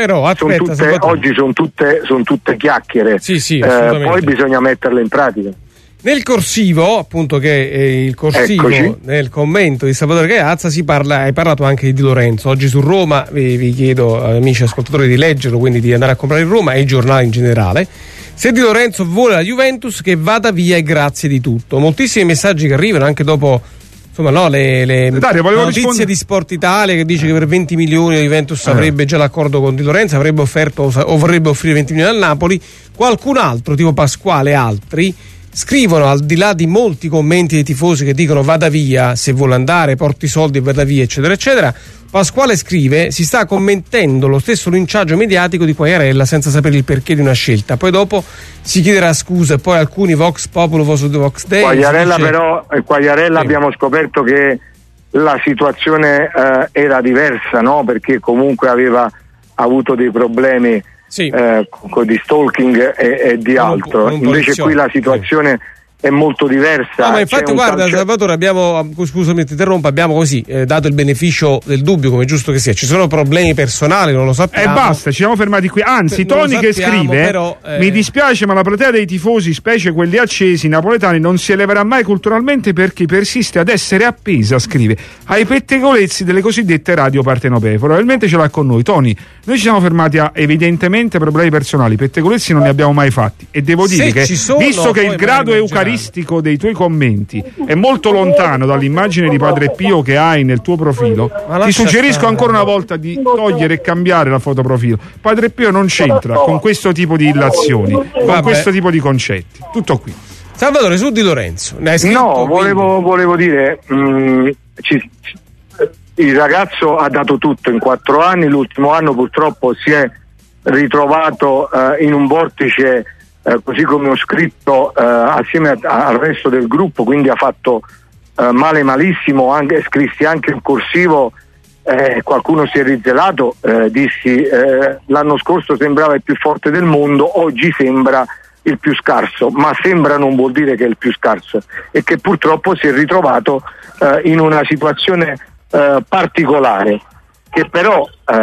oggi sono tutte chiacchiere, poi bisogna metterle in pratica. Nel corsivo, appunto, che è il corsivo, nel commento di Salvatore Gaiazza hai parlato anche di Di Lorenzo. Oggi su Roma vi chiedo, amici ascoltatori, di leggerlo, quindi di andare a comprare il Roma e i giornali in generale. Se Di Lorenzo vuole la Juventus, che vada via e grazie di tutto. Moltissimi messaggi che arrivano anche dopo, insomma, le notizie di Sport Italia, che dice che per 20 milioni la Juventus avrebbe già l'accordo con Di Lorenzo, avrebbe offerto o vorrebbe offrire 20 milioni al Napoli. Qualcun altro, tipo Pasquale e altri, scrivono, al di là di molti commenti dei tifosi che dicono vada via, se vuole andare porti i soldi e vada via, eccetera eccetera. Pasquale scrive: si sta commettendo lo stesso linciaggio mediatico di Quagliarella senza sapere il perché di una scelta, poi dopo si chiederà scusa, e poi alcuni Vox Populi Vox Dei. Quagliarella abbiamo scoperto che la situazione era diversa, no? Perché comunque aveva avuto dei problemi di stalking e di altro. Invece qui la situazione è molto diversa. No, ma infatti guarda, Salvatore, scusami ti interrompo, abbiamo così dato il beneficio del dubbio, come è giusto che sia. Ci sono problemi personali, non lo sappiamo. E basta, ci siamo fermati qui. Anzi, Tony che scrive: però, mi dispiace, ma la platea dei tifosi, specie quelli accesi napoletani, non si eleverà mai culturalmente perché persiste ad essere appesa, scrive, ai pettegolezzi delle cosiddette radio partenopee. Probabilmente ce l'ha con noi. Tony, noi ci siamo fermati a evidentemente problemi personali, pettegolezzi non ne abbiamo mai fatti, e devo dire che visto che il grado eucaristico dei tuoi commenti è molto lontano dall'immagine di Padre Pio che hai nel tuo profilo, ti suggerisco ancora una volta di togliere e cambiare la foto profilo. Padre Pio non c'entra con questo tipo di illazioni, con questo tipo di concetti. Tutto qui. Salvatore, su Di Lorenzo volevo dire, il ragazzo ha dato tutto in 4 anni, l'ultimo anno purtroppo si è ritrovato in un vortice, così come ho scritto, assieme al resto del gruppo, quindi ha fatto male malissimo, scrissi anche in corsivo, qualcuno si è rizelato, dissi l'anno scorso sembrava il più forte del mondo, oggi sembra il più scarso, ma sembra non vuol dire che è il più scarso, e che purtroppo si è ritrovato in una situazione particolare. che però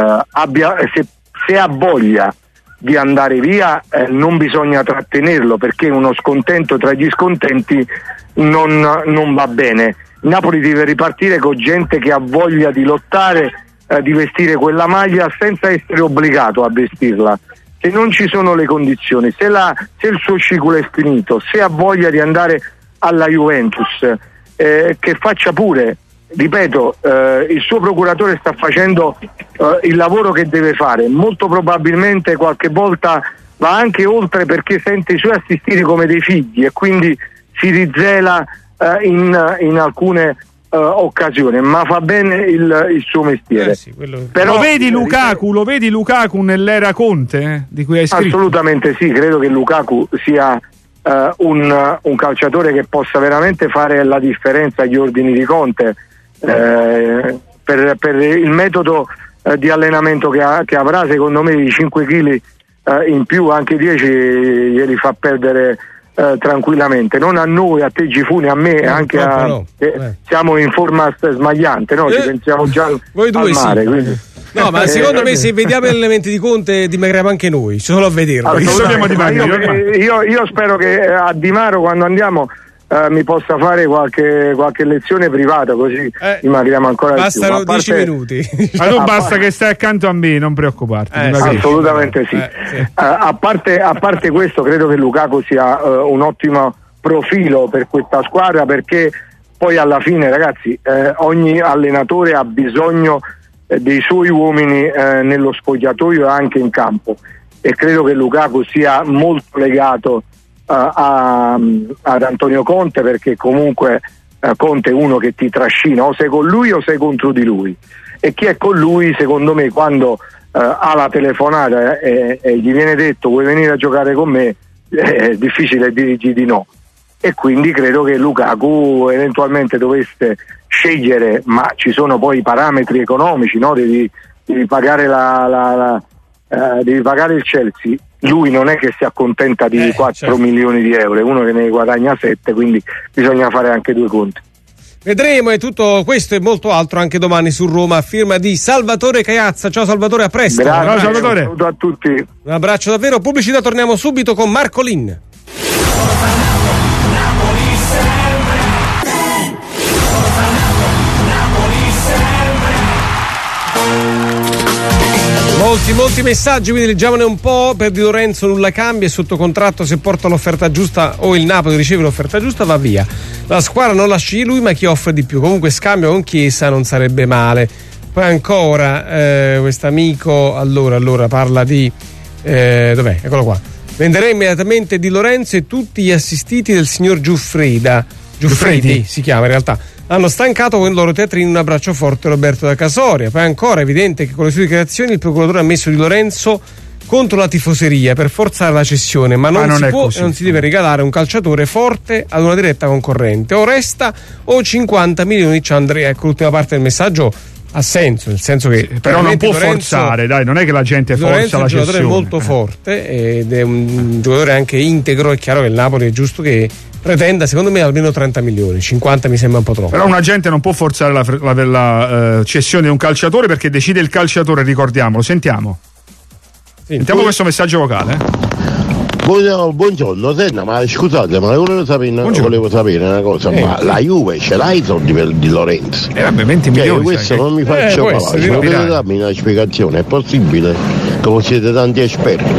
se ha voglia di andare via non bisogna trattenerlo, perché uno scontento tra gli scontenti non va bene. Napoli deve ripartire con gente che ha voglia di lottare, di vestire quella maglia senza essere obbligato a vestirla. Se non ci sono le condizioni, se il suo ciclo è finito, se ha voglia di andare alla Juventus, che faccia pure. Ripeto, il suo procuratore sta facendo il lavoro che deve fare, molto probabilmente qualche volta va anche oltre, perché sente i suoi assistiti come dei figli e quindi si rizela in alcune occasioni, ma fa bene il suo mestiere. Sì, però, lo vedi Lukaku nell'era Conte di cui hai scritto? Assolutamente sì, credo che Lukaku sia un calciatore che possa veramente fare la differenza agli ordini di Conte, per il metodo di allenamento che avrà. Secondo me i 5 kg in più, anche 10 glieli fa perdere tranquillamente, non a noi, a te Gifuni, a me, anche siamo in forma smagliante, no? Ci pensiamo già voi due al mare, sì. quindi. No, ma secondo me se vediamo gli elementi di Conte dimagriamo anche noi, solo a vederlo. Io spero che a Di Maro, quando andiamo, mi possa fare qualche lezione privata, così dimagriamo ancora di più. Bastano 10 minuti. Ma tu basta che stai accanto a me, non preoccuparti. Assolutamente sì. A parte questo, credo che Lukaku sia un ottimo profilo per questa squadra, perché poi alla fine, ragazzi, ogni allenatore ha bisogno dei suoi uomini nello spogliatoio e anche in campo, e credo che Lukaku sia molto legato ad Antonio Conte, perché comunque Conte è uno che ti trascina, o sei con lui o sei contro di lui, e chi è con lui, secondo me, quando ha la telefonata e gli viene detto vuoi venire a giocare con me, è difficile dirgli di no. E quindi credo che Lukaku eventualmente dovesse scegliere, ma ci sono poi i parametri economici, no? Devi pagare devi pagare il Chelsea. Lui non è che si accontenta di 4 milioni di euro, è uno che ne guadagna 7, quindi bisogna fare anche due conti. Vedremo, e tutto questo e molto altro anche domani su Roma, a firma di Salvatore Caiazza. Ciao Salvatore, a presto. Grazie, Salvatore. Un saluto a tutti. Un abbraccio davvero. Pubblicità, torniamo subito con Marco Lin. Molti messaggi, quindi leggiamone un po'. Per Di Lorenzo nulla cambia, è sotto contratto, se porta l'offerta giusta o il Napoli riceve l'offerta giusta va via. La squadra non la sceglie lui, ma chi offre di più. Comunque scambio con Chiesa non sarebbe male. Poi ancora quest'amico allora parla di dov'è? Eccolo qua. Venderei immediatamente Di Lorenzo e tutti gli assistiti del signor Giuffredi si chiama in realtà. Hanno stancato con il loro teatrino. Un abbraccio forte, Roberto da Casoria. Poi ancora evidente che con le sue dichiarazioni il procuratore ha messo Di Lorenzo contro la tifoseria per forzare la cessione, ma non si può e non si deve regalare un calciatore forte ad una diretta concorrente. O resta o 50 milioni c'è Andrea. Ecco l'ultima parte del messaggio. Ha senso, nel senso che però non può forzare, dai, non è che la gente forza la cessione. È un giocatore molto forte ed è un giocatore anche integro. È chiaro che il Napoli è giusto che pretenda, secondo me, almeno 30 milioni, 50 mi sembra un po' troppo. Però una gente non può forzare la cessione di un calciatore, perché decide il calciatore, ricordiamolo. Sentiamo questo messaggio vocale. Buongiorno, Senna, ma scusate, ma volevo sapere una cosa, ma la Juve ce l'ha i soldi per Di Lorenzo? Vabbè, 20 milioni. Questo non mi faccio parlare, potete darmi una spiegazione? È possibile? Come siete tanti esperti,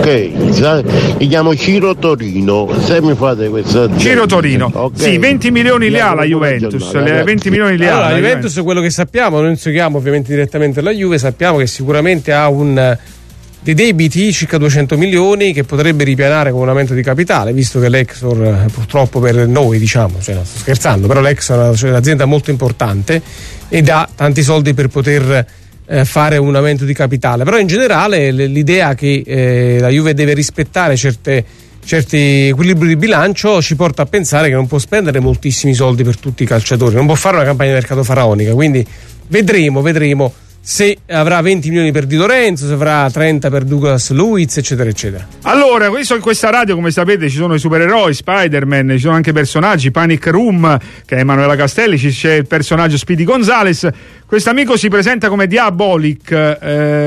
ok? Mi chiamo Ciro Torino, se mi fate questa... Ciro Torino, okay. Sì, 20 milioni li ha la Juventus, 20 milioni li ha. La Juventus, quello che sappiamo, non seguiamo ovviamente direttamente la Juve, sappiamo che sicuramente ha dei debiti circa 200 milioni che potrebbe ripianare con un aumento di capitale, visto che l'Exor, purtroppo per noi, diciamo, cioè, non sto scherzando, però l'Exor è un'azienda molto importante ed ha tanti soldi per poter fare un aumento di capitale. Però in generale l'idea che la Juve deve rispettare certi equilibri di bilancio ci porta a pensare che non può spendere moltissimi soldi per tutti i calciatori, non può fare una campagna di mercato faraonica, quindi vedremo se avrà 20 milioni per Di Lorenzo, se avrà 30 per Douglas Luiz, eccetera eccetera. Allora, in questa radio, come sapete, ci sono i supereroi, Spider-Man, ci sono anche personaggi, Panic Room, che è Emanuela Castelli, c'è il personaggio Speedy Gonzales. Quest'amico si presenta come Diabolic.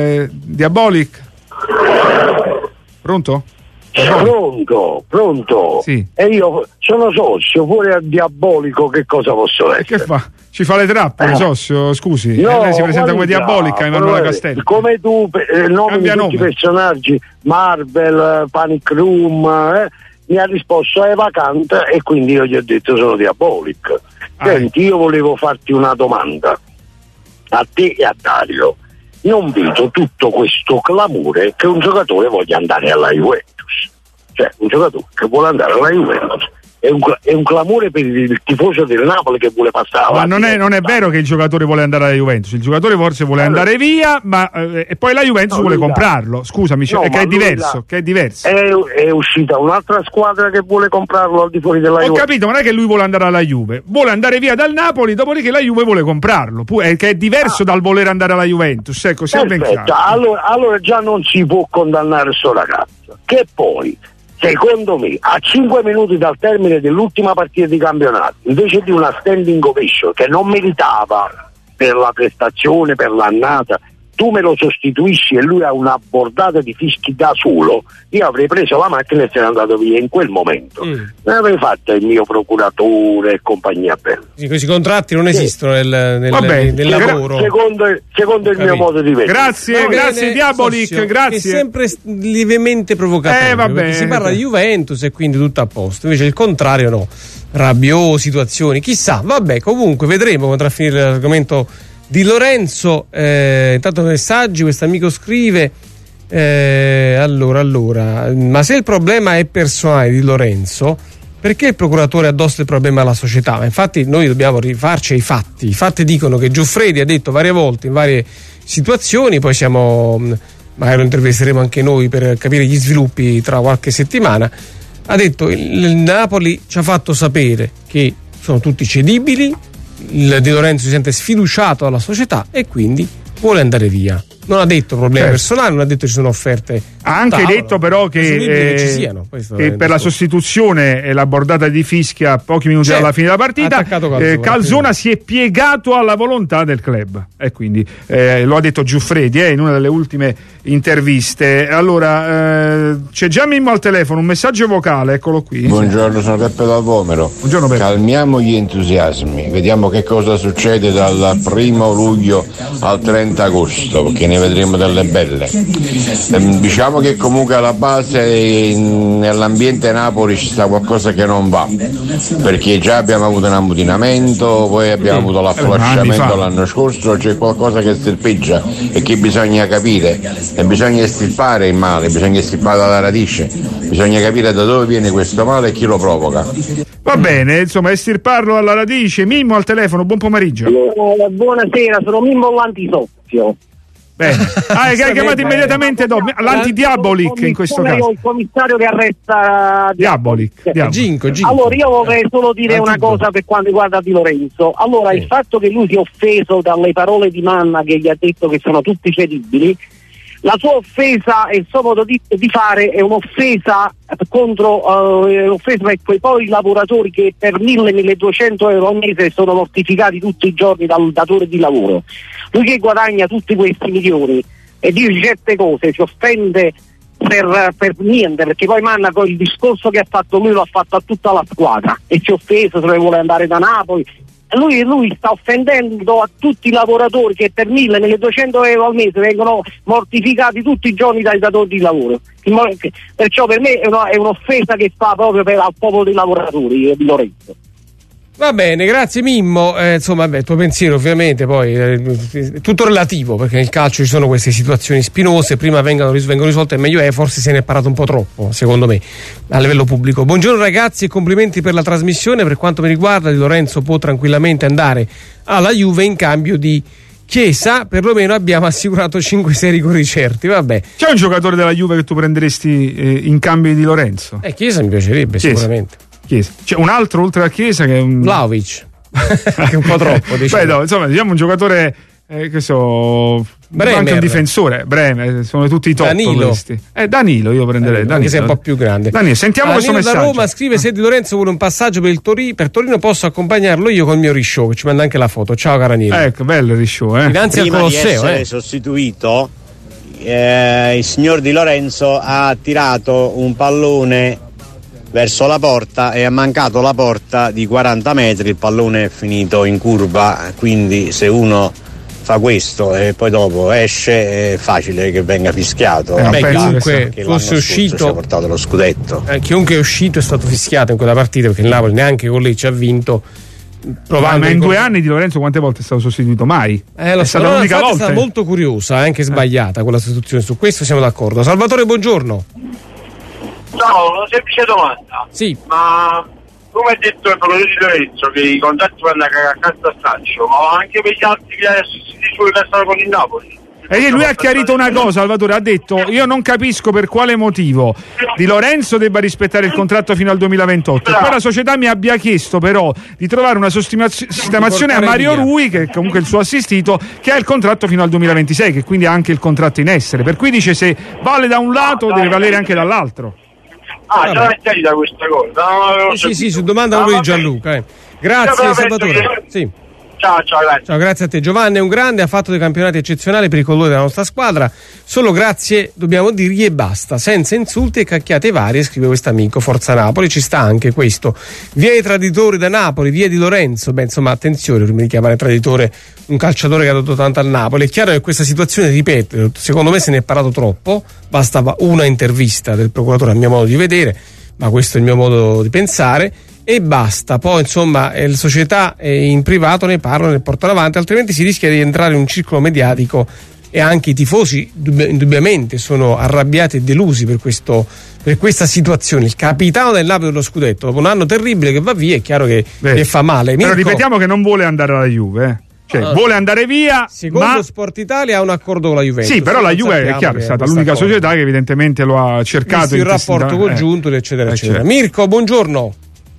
Pronto? Pronto. Sì. E io sono socio, fuori al Diabolico che cosa posso essere? Che fa? Ci fa le trappole, socio, scusi. No, lei si presenta come Diabolica, Emanuela Castelli. Come tu, nomini tutti i personaggi, Marvel, Panic Room, mi ha risposto è vacante e quindi io gli ho detto sono Diabolic. Senti, io volevo farti una domanda a te e a Dario. Non vedo tutto questo clamore che un giocatore voglia andare alla Juventus. Cioè, un giocatore che vuole andare alla Juventus è un clamore per il tifoso del Napoli che vuole passare. Ma non è vero che il giocatore vuole andare alla Juventus. Il giocatore forse vuole andare via, ma e poi la Juventus vuole comprarlo. Scusami, che è diverso. È uscita un'altra squadra che vuole comprarlo al di fuori della Juve. Ho capito, ma non è che lui vuole andare alla Juve, vuole andare via dal Napoli, dopodiché la Juve vuole comprarlo. Che è diverso dal voler andare alla Juventus. Ecco, sia ben chiaro. Allora già non si può condannare sto ragazzo. Che poi, secondo me, a 5 minuti dal termine dell'ultima partita di campionato, invece di una standing ovation che non meritava per la prestazione, per l'annata, tu me lo sostituisci e lui ha una bordata di fischi da solo, io avrei preso la macchina e se n'è andato via in quel momento. Ne avrei fatto il mio procuratore e compagnia bella. Sì, questi contratti non esistono nel lavoro. Secondo il mio modo di vedere. Grazie Diabolic, grazie. È sempre lievemente provocatorio, perché si parla di Juventus e quindi tutto a posto, invece il contrario no. Rabiot, situazioni, chissà, vabbè, comunque vedremo quando andrà a finire l'argomento Di Lorenzo. Intanto messaggi, questo amico scrive allora, ma se il problema è personale di Lorenzo, perché il procuratore addossa il problema alla società? Ma infatti noi dobbiamo rifarci ai fatti. I fatti dicono che Giuffredi ha detto varie volte in varie situazioni, poi magari lo intervisteremo anche noi per capire gli sviluppi tra qualche settimana, ha detto il Napoli ci ha fatto sapere che sono tutti cedibili, il Di Lorenzo si sente sfiduciato dalla società e quindi vuole andare via. Non ha detto problemi personali, non ha detto ci sono offerte. Ha anche detto però che ci siano, per la sostituzione e la bordata di fischia pochi minuti dalla fine della partita, Calzona si è piegato alla volontà del club e quindi lo ha detto Giuffredi in una delle ultime interviste. Allora c'è già Mimmo al telefono, un messaggio vocale, eccolo qui. Buongiorno, sono Peppe dal Vomero. Buongiorno Peppe. Calmiamo gli entusiasmi, vediamo che cosa succede dal 1 luglio al 30 agosto, perché ne vedremo delle belle. Diciamo che comunque alla base nell'ambiente Napoli ci sta qualcosa che non va, perché già abbiamo avuto un ammutinamento, poi abbiamo avuto l'afflosciamento l'anno scorso, c'è qualcosa che stirpeggia e che bisogna capire, e bisogna estirpare il male, bisogna estirpare dalla radice, bisogna capire da dove viene questo male e chi lo provoca. Va bene, insomma, estirparlo alla radice. Mimmo al telefono, buon pomeriggio. Buonasera, sono Mimmo l'antisozio. Bene. Hai chiamato immediatamente dopo l'anti-Diabolic in questo caso. Il commissario che arresta Diabolic. Ginco. Allora io vorrei solo dire una cosa per quanto riguarda Di Lorenzo. Allora il fatto che lui sia offeso dalle parole di Manna che gli ha detto che sono tutti cedibili, la sua offesa e il suo modo di fare è un'offesa contro offesa per quei poi lavoratori che per 1.000-1.200 euro al mese sono mortificati tutti i giorni dal datore di lavoro. Lui che guadagna tutti questi milioni e dice certe cose si offende per niente, perché poi Manna con il discorso che ha fatto lui lo ha fatto a tutta la squadra e si è offeso se vuole andare da Napoli. Lui sta offendendo a tutti i lavoratori che per 1.000-1.200 euro al mese vengono mortificati tutti i giorni dai datori di lavoro. Perciò per me è un'offesa che fa proprio al popolo dei lavoratori di Lorenzo. Va bene, grazie Mimmo. Insomma, il tuo pensiero ovviamente poi è tutto relativo, perché nel calcio ci sono queste situazioni spinose, prima vengono risolte e meglio è, forse se ne è parlato un po' troppo, secondo me, a livello pubblico. Buongiorno ragazzi e complimenti per la trasmissione. Per quanto mi riguarda, Di Lorenzo può tranquillamente andare alla Juve in cambio di Chiesa, perlomeno abbiamo assicurato 5 rigori certi. Vabbè. C'è un giocatore della Juve che tu prenderesti in cambio di Lorenzo? Chiesa mi piacerebbe sicuramente. Chiesa. C'è un altro oltre a Chiesa che è un Vlahovic che è un po' troppo, diciamo. Beh, no, insomma, diciamo un giocatore che so, anche un difensore, Bremer, sono tutti top questi. Danilo io prenderei, Danilo, anche se è un po' più grande. Danilo, sentiamo questo messaggio. Da Roma scrive: se Di Lorenzo vuole un passaggio per Torino posso accompagnarlo io col mio rishow, che ci manda anche la foto. Ciao Caranilo. Ecco, bello il rishow, Dinanzi al Colosseo, di essere sostituito, il signor Di Lorenzo ha tirato un pallone verso la porta e ha mancato la porta di 40 metri, il pallone è finito in curva, quindi se uno fa questo e poi dopo esce è facile che venga fischiato. Chiunque fosse uscito si è portato lo scudetto. Chiunque è uscito è stato fischiato in quella partita, perché il Napoli neanche con lei ci ha vinto. Ma in 2 anni Di Lorenzo quante volte è stato sostituito? Mai? È stata l'unica volta. È stata molto curiosa, anche sbagliata quella sostituzione, su questo siamo d'accordo. Salvatore, buongiorno. Ciao, una semplice domanda. Sì. Ma come ha detto il professor Di Lorenzo che i contratti vanno a cassa straccio, ma anche per gli altri che stanno con il Napoli? E lui ha chiarito una cosa, Salvatore, ha detto: io non capisco per quale motivo Di Lorenzo debba rispettare il contratto fino al 2028 e poi la società mi abbia chiesto però di trovare una sistemazione a Mario Rui, che è comunque il suo assistito, che ha il contratto fino al 2026, che quindi ha anche il contratto in essere, per cui dice se vale da un lato deve valere anche dall'altro. Già è chiarita questa cosa. Sì, su domanda di Gianluca. Grazie Salvatore. Sì. Ciao, grazie. Ciao, grazie a te. Giovanni è un grande, ha fatto dei campionati eccezionali per i colori della nostra squadra. Solo grazie, dobbiamo dirgli e basta, senza insulti e cacchiate varie, scrive questo amico. Forza Napoli, ci sta anche questo. Via i traditori da Napoli, via Di Lorenzo. Beh, insomma, attenzione, prima di chiamare traditore un calciatore che ha dato tanto al Napoli. È chiaro che questa situazione, ripeto, secondo me se ne è parlato troppo. Bastava una intervista del procuratore, a mio modo di vedere, ma questo è il mio modo di pensare. E basta, poi insomma le società in privato ne parlano, ne portano avanti, altrimenti si rischia di entrare in un circolo mediatico e anche i tifosi indubbiamente sono arrabbiati e delusi per questa situazione. Il capitano del Napoli dello scudetto, dopo un anno terribile che va via, è chiaro che fa male. Però ripetiamo che non vuole andare alla Juve, vuole andare via. Secondo Sport Italia ha un accordo con la Juventus. Sì, però la Juve è chiaro, è stata l'unica società che evidentemente lo ha cercato. Il rapporto congiunto, eccetera, eccetera. Mirko, buongiorno.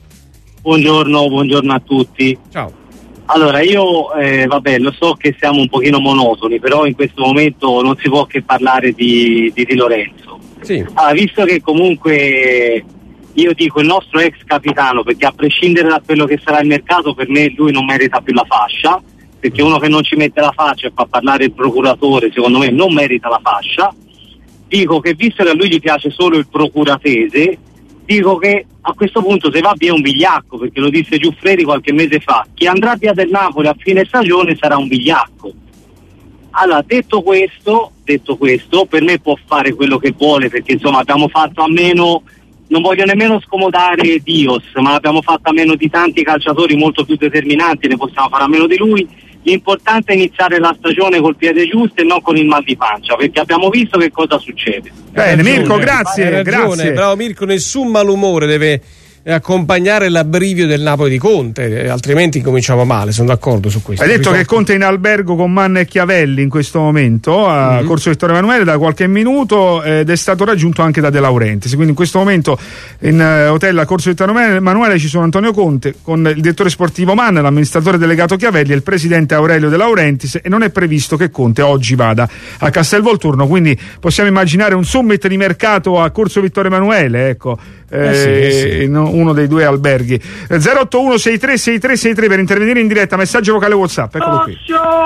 Buongiorno a tutti. Ciao. Allora io lo so che siamo un pochino monotoni, però in questo momento non si può che parlare di Lorenzo. Sì. Visto che comunque io dico il nostro ex capitano, perché a prescindere da quello che sarà il mercato, per me lui non merita più la fascia, perché uno che non ci mette la faccia e fa parlare il procuratore, secondo me non merita la fascia. Dico che visto che a lui gli piace solo il procuratese, dico che a questo punto se va via un vigliacco, perché lo disse Giuffredi qualche mese fa, chi andrà via del Napoli a fine stagione sarà un vigliacco. Allora, detto questo, per me può fare quello che vuole, perché insomma abbiamo fatto a meno, non voglio nemmeno scomodare Dios, ma abbiamo fatto a meno di tanti calciatori molto più determinanti, ne possiamo fare a meno di lui. L'importante è iniziare la stagione col piede giusto e non con il mal di pancia, perché abbiamo visto che cosa succede. Bene, Mirko, grazie. Bravo Mirko, nessun malumore deve accompagnare l'abbrivio del Napoli di Conte, altrimenti cominciamo male, sono d'accordo su questo. Hai detto che Conte è in albergo con Manna e Chiavelli in questo momento a Corso Vittorio Emanuele da qualche minuto ed è stato raggiunto anche da De Laurentiis, quindi in questo momento in hotel a Corso Vittorio Emanuele ci sono Antonio Conte con il direttore sportivo Manna, l'amministratore delegato Chiavelli e il presidente Aurelio De Laurentiis, e non è previsto che Conte oggi vada a Castelvolturno, quindi possiamo immaginare un summit di mercato a Corso Vittorio Emanuele, ecco. Sì. Uno dei due alberghi. 081 636363 per intervenire in diretta, messaggio vocale WhatsApp, eccolo qui.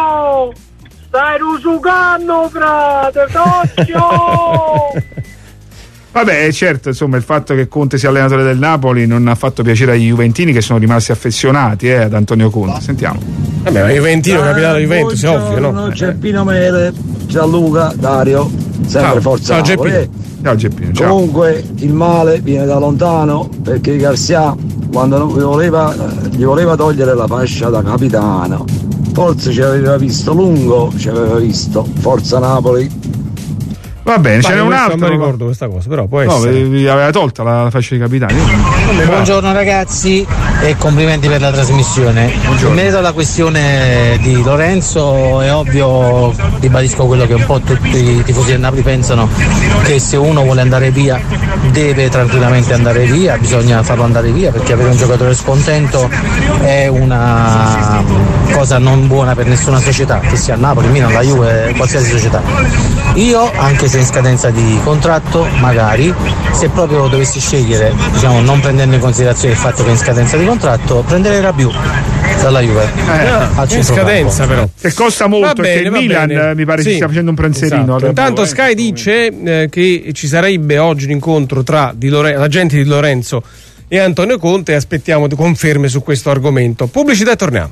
Stai rusugando, frate, Vabbè, certo, insomma, il fatto che Conte sia allenatore del Napoli non ha fatto piacere agli juventini, che sono rimasti affezionati ad Antonio Conte. Sentiamo. Vabbè, ma Juventino, capitano di Juventus, è ovvio, no? Geppino Mele, Gianluca, Dario, sempre Forza Napoli. Ciao Geppino, ciao. Comunque il male viene da lontano, perché Garcia quando gli voleva togliere la fascia da capitano, forse ci aveva visto lungo, ci aveva visto Forza Napoli. Va bene, ce n'è un altro. Non mi ricordo questa cosa, però può essere. Vi aveva tolta la fascia di capitani. Buongiorno ragazzi e complimenti per la trasmissione. In merito alla questione di Lorenzo, è ovvio, ribadisco quello che un po' tutti i tifosi del Napoli pensano, che se uno vuole andare via deve tranquillamente andare via, bisogna farlo andare via, perché avere un giocatore scontento è una cosa non buona per nessuna società, che sia Napoli, Milan, la Juve, qualsiasi società. Io, anche se in scadenza di contratto, magari, se proprio dovessi scegliere, diciamo, non prendendo in considerazione il fatto che è in scadenza di contratto, prenderei Rabiot dalla Juve. In scadenza però. Che costa molto, perché il Milan mi pare si stia facendo un pensierino. Esatto. Intanto Sky dice che ci sarebbe oggi un incontro tra l'agente di Lorenzo e Antonio Conte, e aspettiamo conferme su questo argomento. Pubblicità e torniamo.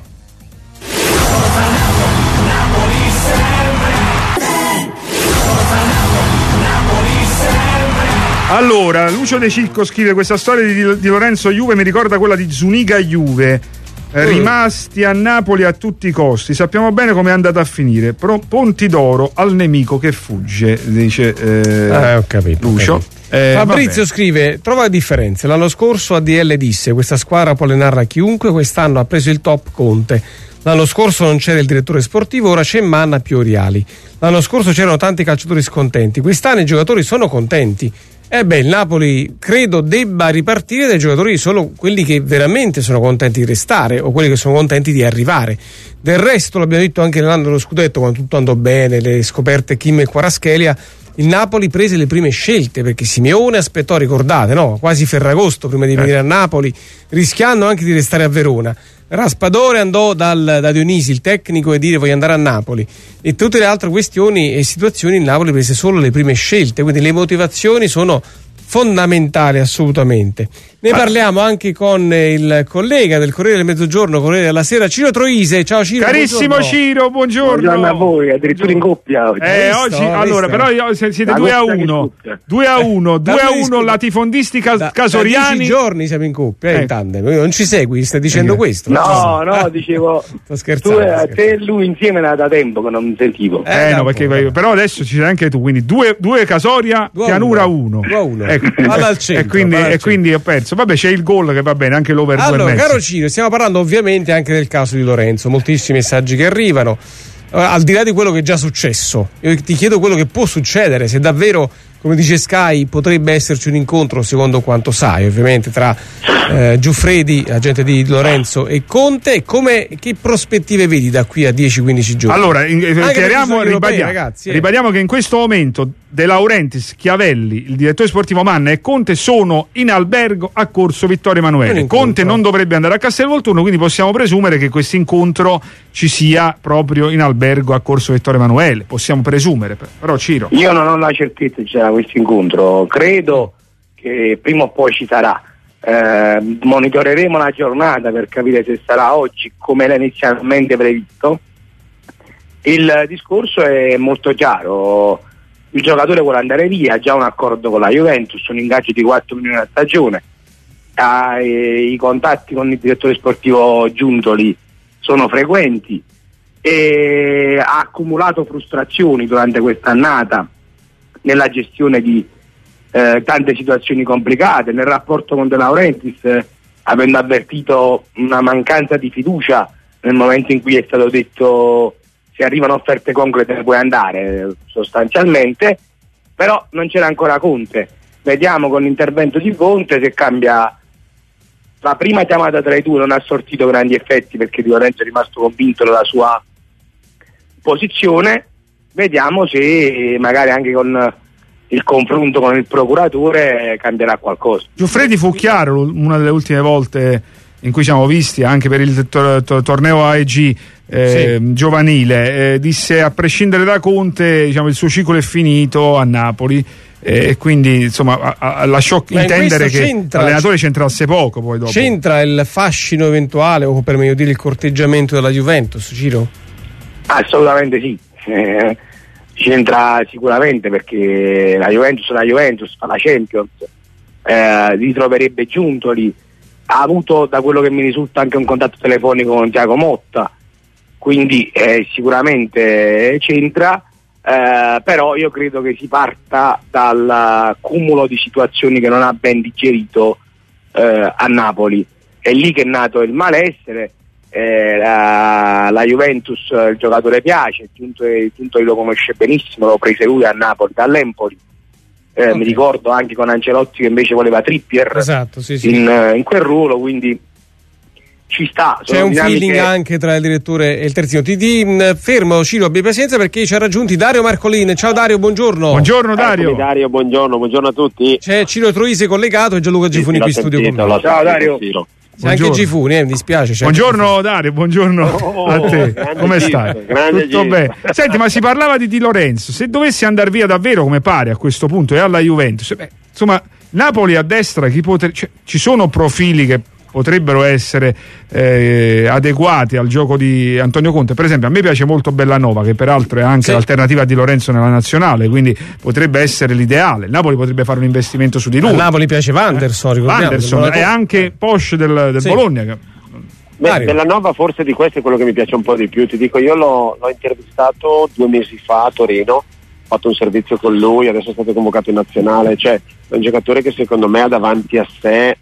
Allora, Lucio De Cicco scrive: questa storia di Lorenzo Juve mi ricorda quella di Zuniga Juve. Rimasti a Napoli a tutti i costi, sappiamo bene come è andata a finire. Ponti d'oro al nemico che fugge, dice ho capito, Lucio. Fabrizio scrive: trova le differenze. L'anno scorso ADL disse: questa squadra può allenarla chiunque, quest'anno ha preso il top Conte. L'anno scorso non c'era il direttore sportivo, ora c'è Manna più Oriali. L'anno scorso c'erano tanti calciatori scontenti, quest'anno i giocatori sono contenti. Il Napoli credo debba ripartire dai giocatori solo quelli che veramente sono contenti di restare o quelli che sono contenti di arrivare. Del resto, l'abbiamo detto anche nell'anno dello scudetto, quando tutto andò bene, le scoperte Kim e Kvaratskhelia, il Napoli prese le prime scelte, perché Simeone aspettò, ricordate, no? Quasi Ferragosto prima di venire a Napoli, rischiando anche di restare a Verona. Raspadore andò da Dionisi, il tecnico, e dire voglio andare a Napoli, e tutte le altre questioni e situazioni il Napoli prese solo le prime scelte, quindi le motivazioni sono fondamentali assolutamente. Ne parliamo anche con il collega del Corriere del Mezzogiorno, Corriere della Sera, Ciro Troise. Ciao Ciro. Carissimo buongiorno. Ciro, buongiorno. Buongiorno a voi, addirittura in coppia oggi. Oggi allora, però siete 2-1. 2-1 latifondistica casoriani. Da 10 giorni siamo in coppia, in tandem. Non ci segui, stai dicendo questo? No, dicevo. Sto scherzando. Te e lui insieme era da tempo che non mi sentivo. No, perché però adesso ci sei anche tu, quindi 2 Casoria, Pianura 1. 2-1. Ecco. Valla al centro. E quindi ho perso. Vabbè, c'è il gol che va bene, anche l'over 2,5. Allora, caro Ciro, stiamo parlando ovviamente anche del caso di Lorenzo, moltissimi messaggi che arrivano. Al di là di quello che è già successo, io ti chiedo quello che può succedere, se davvero, come dice Sky, potrebbe esserci un incontro, secondo quanto sai, ovviamente, tra Giuffredi, agente di Lorenzo, e Conte. Che prospettive vedi da qui a 10-15 giorni? Allora, ribadiamo che in questo momento De Laurentiis, Chiavelli, il direttore sportivo Manna e Conte sono in albergo a Corso Vittorio Emanuele. Conte non dovrebbe andare a Castelvolturno, quindi possiamo presumere che questo incontro ci sia proprio in albergo a Corso Vittorio Emanuele. Possiamo presumere, però Ciro. Io non ho la certezza che ci sarà questo incontro, credo che prima o poi ci sarà. Monitoreremo la giornata per capire se sarà oggi come era inizialmente previsto. Il discorso è molto chiaro: il giocatore vuole andare via, ha già un accordo con la Juventus, un ingaggio di 4 milioni a stagione, i contatti con il direttore sportivo Giuntoli sono frequenti e ha accumulato frustrazioni durante quest'annata nella gestione di tante situazioni complicate, nel rapporto con De Laurentiis, avendo avvertito una mancanza di fiducia nel momento in cui è stato detto se arrivano offerte concrete puoi andare, sostanzialmente. Però non c'era ancora Conte. Vediamo con l'intervento di Conte se cambia. La prima chiamata tra i due non ha sortito grandi effetti, perché Di Lorenzo è rimasto convinto della sua posizione. Vediamo se magari anche con il confronto con il procuratore cambierà qualcosa. Giuffredi fu chiaro una delle ultime volte in cui ci siamo visti, anche per il torneo AEG giovanile, disse a prescindere da Conte, diciamo, il suo ciclo è finito a Napoli, e quindi insomma lasciò intendere che l'allenatore c'entrasse poco poi dopo. C'entra il fascino eventuale, o per meglio dire il corteggiamento della Juventus, Ciro? Assolutamente sì. C'entra sicuramente, perché la Juventus fa la Champions, ritroverebbe Giuntoli, ha avuto, da quello che mi risulta, anche un contatto telefonico con Thiago Motta, quindi sicuramente c'entra, però io credo che si parta dal cumulo di situazioni che non ha ben digerito a Napoli. È lì che è nato il malessere. La Juventus, il giocatore piace, Giuntoli lo conosce benissimo, lo prese lui a Napoli dall'Empoli, Mi ricordo anche con Ancelotti che invece voleva Trippier, esatto, sì. In quel ruolo, quindi ci sta. C'è un feeling anche tra il direttore e il terzino. Ti fermo, Ciro, abbi pazienza perché ci ha raggiunti Dario Marcolin. Ciao Dario, buongiorno. Buongiorno Dario. Dario, buongiorno a tutti. C'è Ciro Troisi collegato e Gianluca Gifuni qui in studio con me. Ciao Dario. C'è anche Gifuni, mi dispiace. Buongiorno Dario, buongiorno a te. Come stai? Tutto bene. Senti, ma si parlava di Di Lorenzo. Se dovessi andare via davvero, come pare a questo punto, e alla Juventus, insomma, Napoli a destra ci sono profili che potrebbero essere adeguati al gioco di Antonio Conte. Per esempio, a me piace molto Bellanova, che peraltro è anche l'alternativa a Di Lorenzo nella nazionale, quindi potrebbe essere l'ideale. Il Napoli potrebbe fare un investimento su di lui. A Napoli piace Vanderson, ricordiamo. E anche Posch del Bologna. Bellanova forse di questo è quello che mi piace un po' di più. Ti dico, io l'ho intervistato 2 mesi fa a Torino, ho fatto un servizio con lui, adesso è stato convocato in nazionale. Cioè, è un giocatore che secondo me ha davanti a sé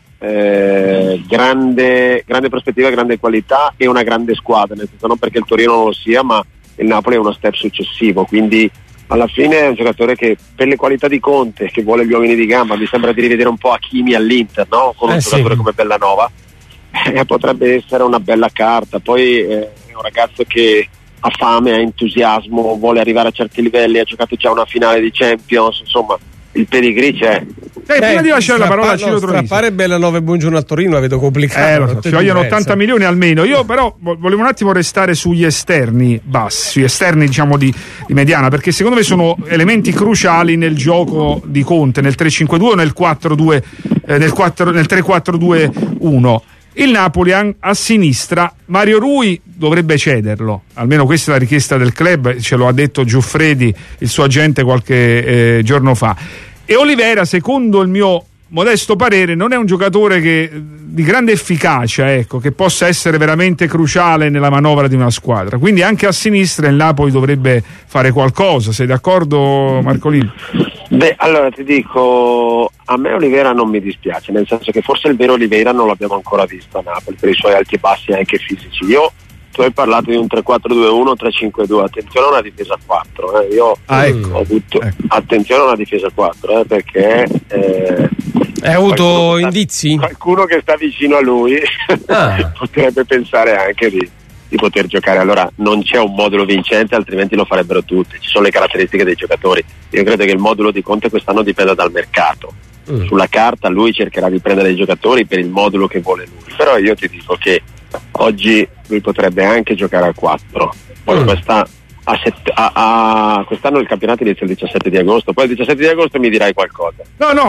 grande prospettiva, grande qualità e una grande squadra, nel senso non perché il Torino non lo sia, ma il Napoli è uno step successivo, quindi alla fine è un giocatore che per le qualità di Conte, che vuole gli uomini di gamba, mi sembra di rivedere un po' Hakimi all'Inter, no? Con un giocatore come Bellanova, potrebbe essere una bella carta. Poi è un ragazzo che ha fame, ha entusiasmo, vuole arrivare a certi livelli, ha giocato già una finale di Champions, insomma il pedigree c'è. Prima di lasciare la parola a Ciro Troisi, strappare Bellanova e Buongiorno a Torino la vedo complicato. Ci vogliono 80 milioni almeno. Io però volevo un attimo restare sugli esterni bassi, sugli esterni diciamo di mediana, perché secondo me sono elementi cruciali nel gioco di Conte, nel 3-5-2 o nel 4-2, nel 3-4-2-1. Il Napoli a sinistra, Mario Rui dovrebbe cederlo, almeno questa è la richiesta del club, ce lo ha detto Giuffredi, il suo agente, qualche giorno fa. E Olivera, secondo il mio modesto parere, non è un giocatore di grande efficacia, che possa essere veramente cruciale nella manovra di una squadra. Quindi anche a sinistra il Napoli dovrebbe fare qualcosa. Sei d'accordo, Marcolino? Allora ti dico, a me Olivera non mi dispiace, nel senso che forse il vero Olivera non l'abbiamo ancora visto a Napoli per i suoi alti e bassi anche fisici. Tu hai parlato di un 3-4-2-1, 3-5-2, attenzione a una difesa 4. Io ho avuto attenzione a una difesa 4, perché hai avuto indizi? Qualcuno che sta vicino a lui potrebbe pensare anche di poter giocare. Allora non c'è un modulo vincente, altrimenti lo farebbero tutti, ci sono le caratteristiche dei giocatori. Io credo che il modulo di Conte quest'anno dipenda dal mercato. Sulla carta lui cercherà di prendere i giocatori per il modulo che vuole lui, però io ti dico che oggi lui potrebbe anche giocare a 4. Poi quest'anno il campionato inizia il 17 di agosto, poi il 17 di agosto mi dirai qualcosa.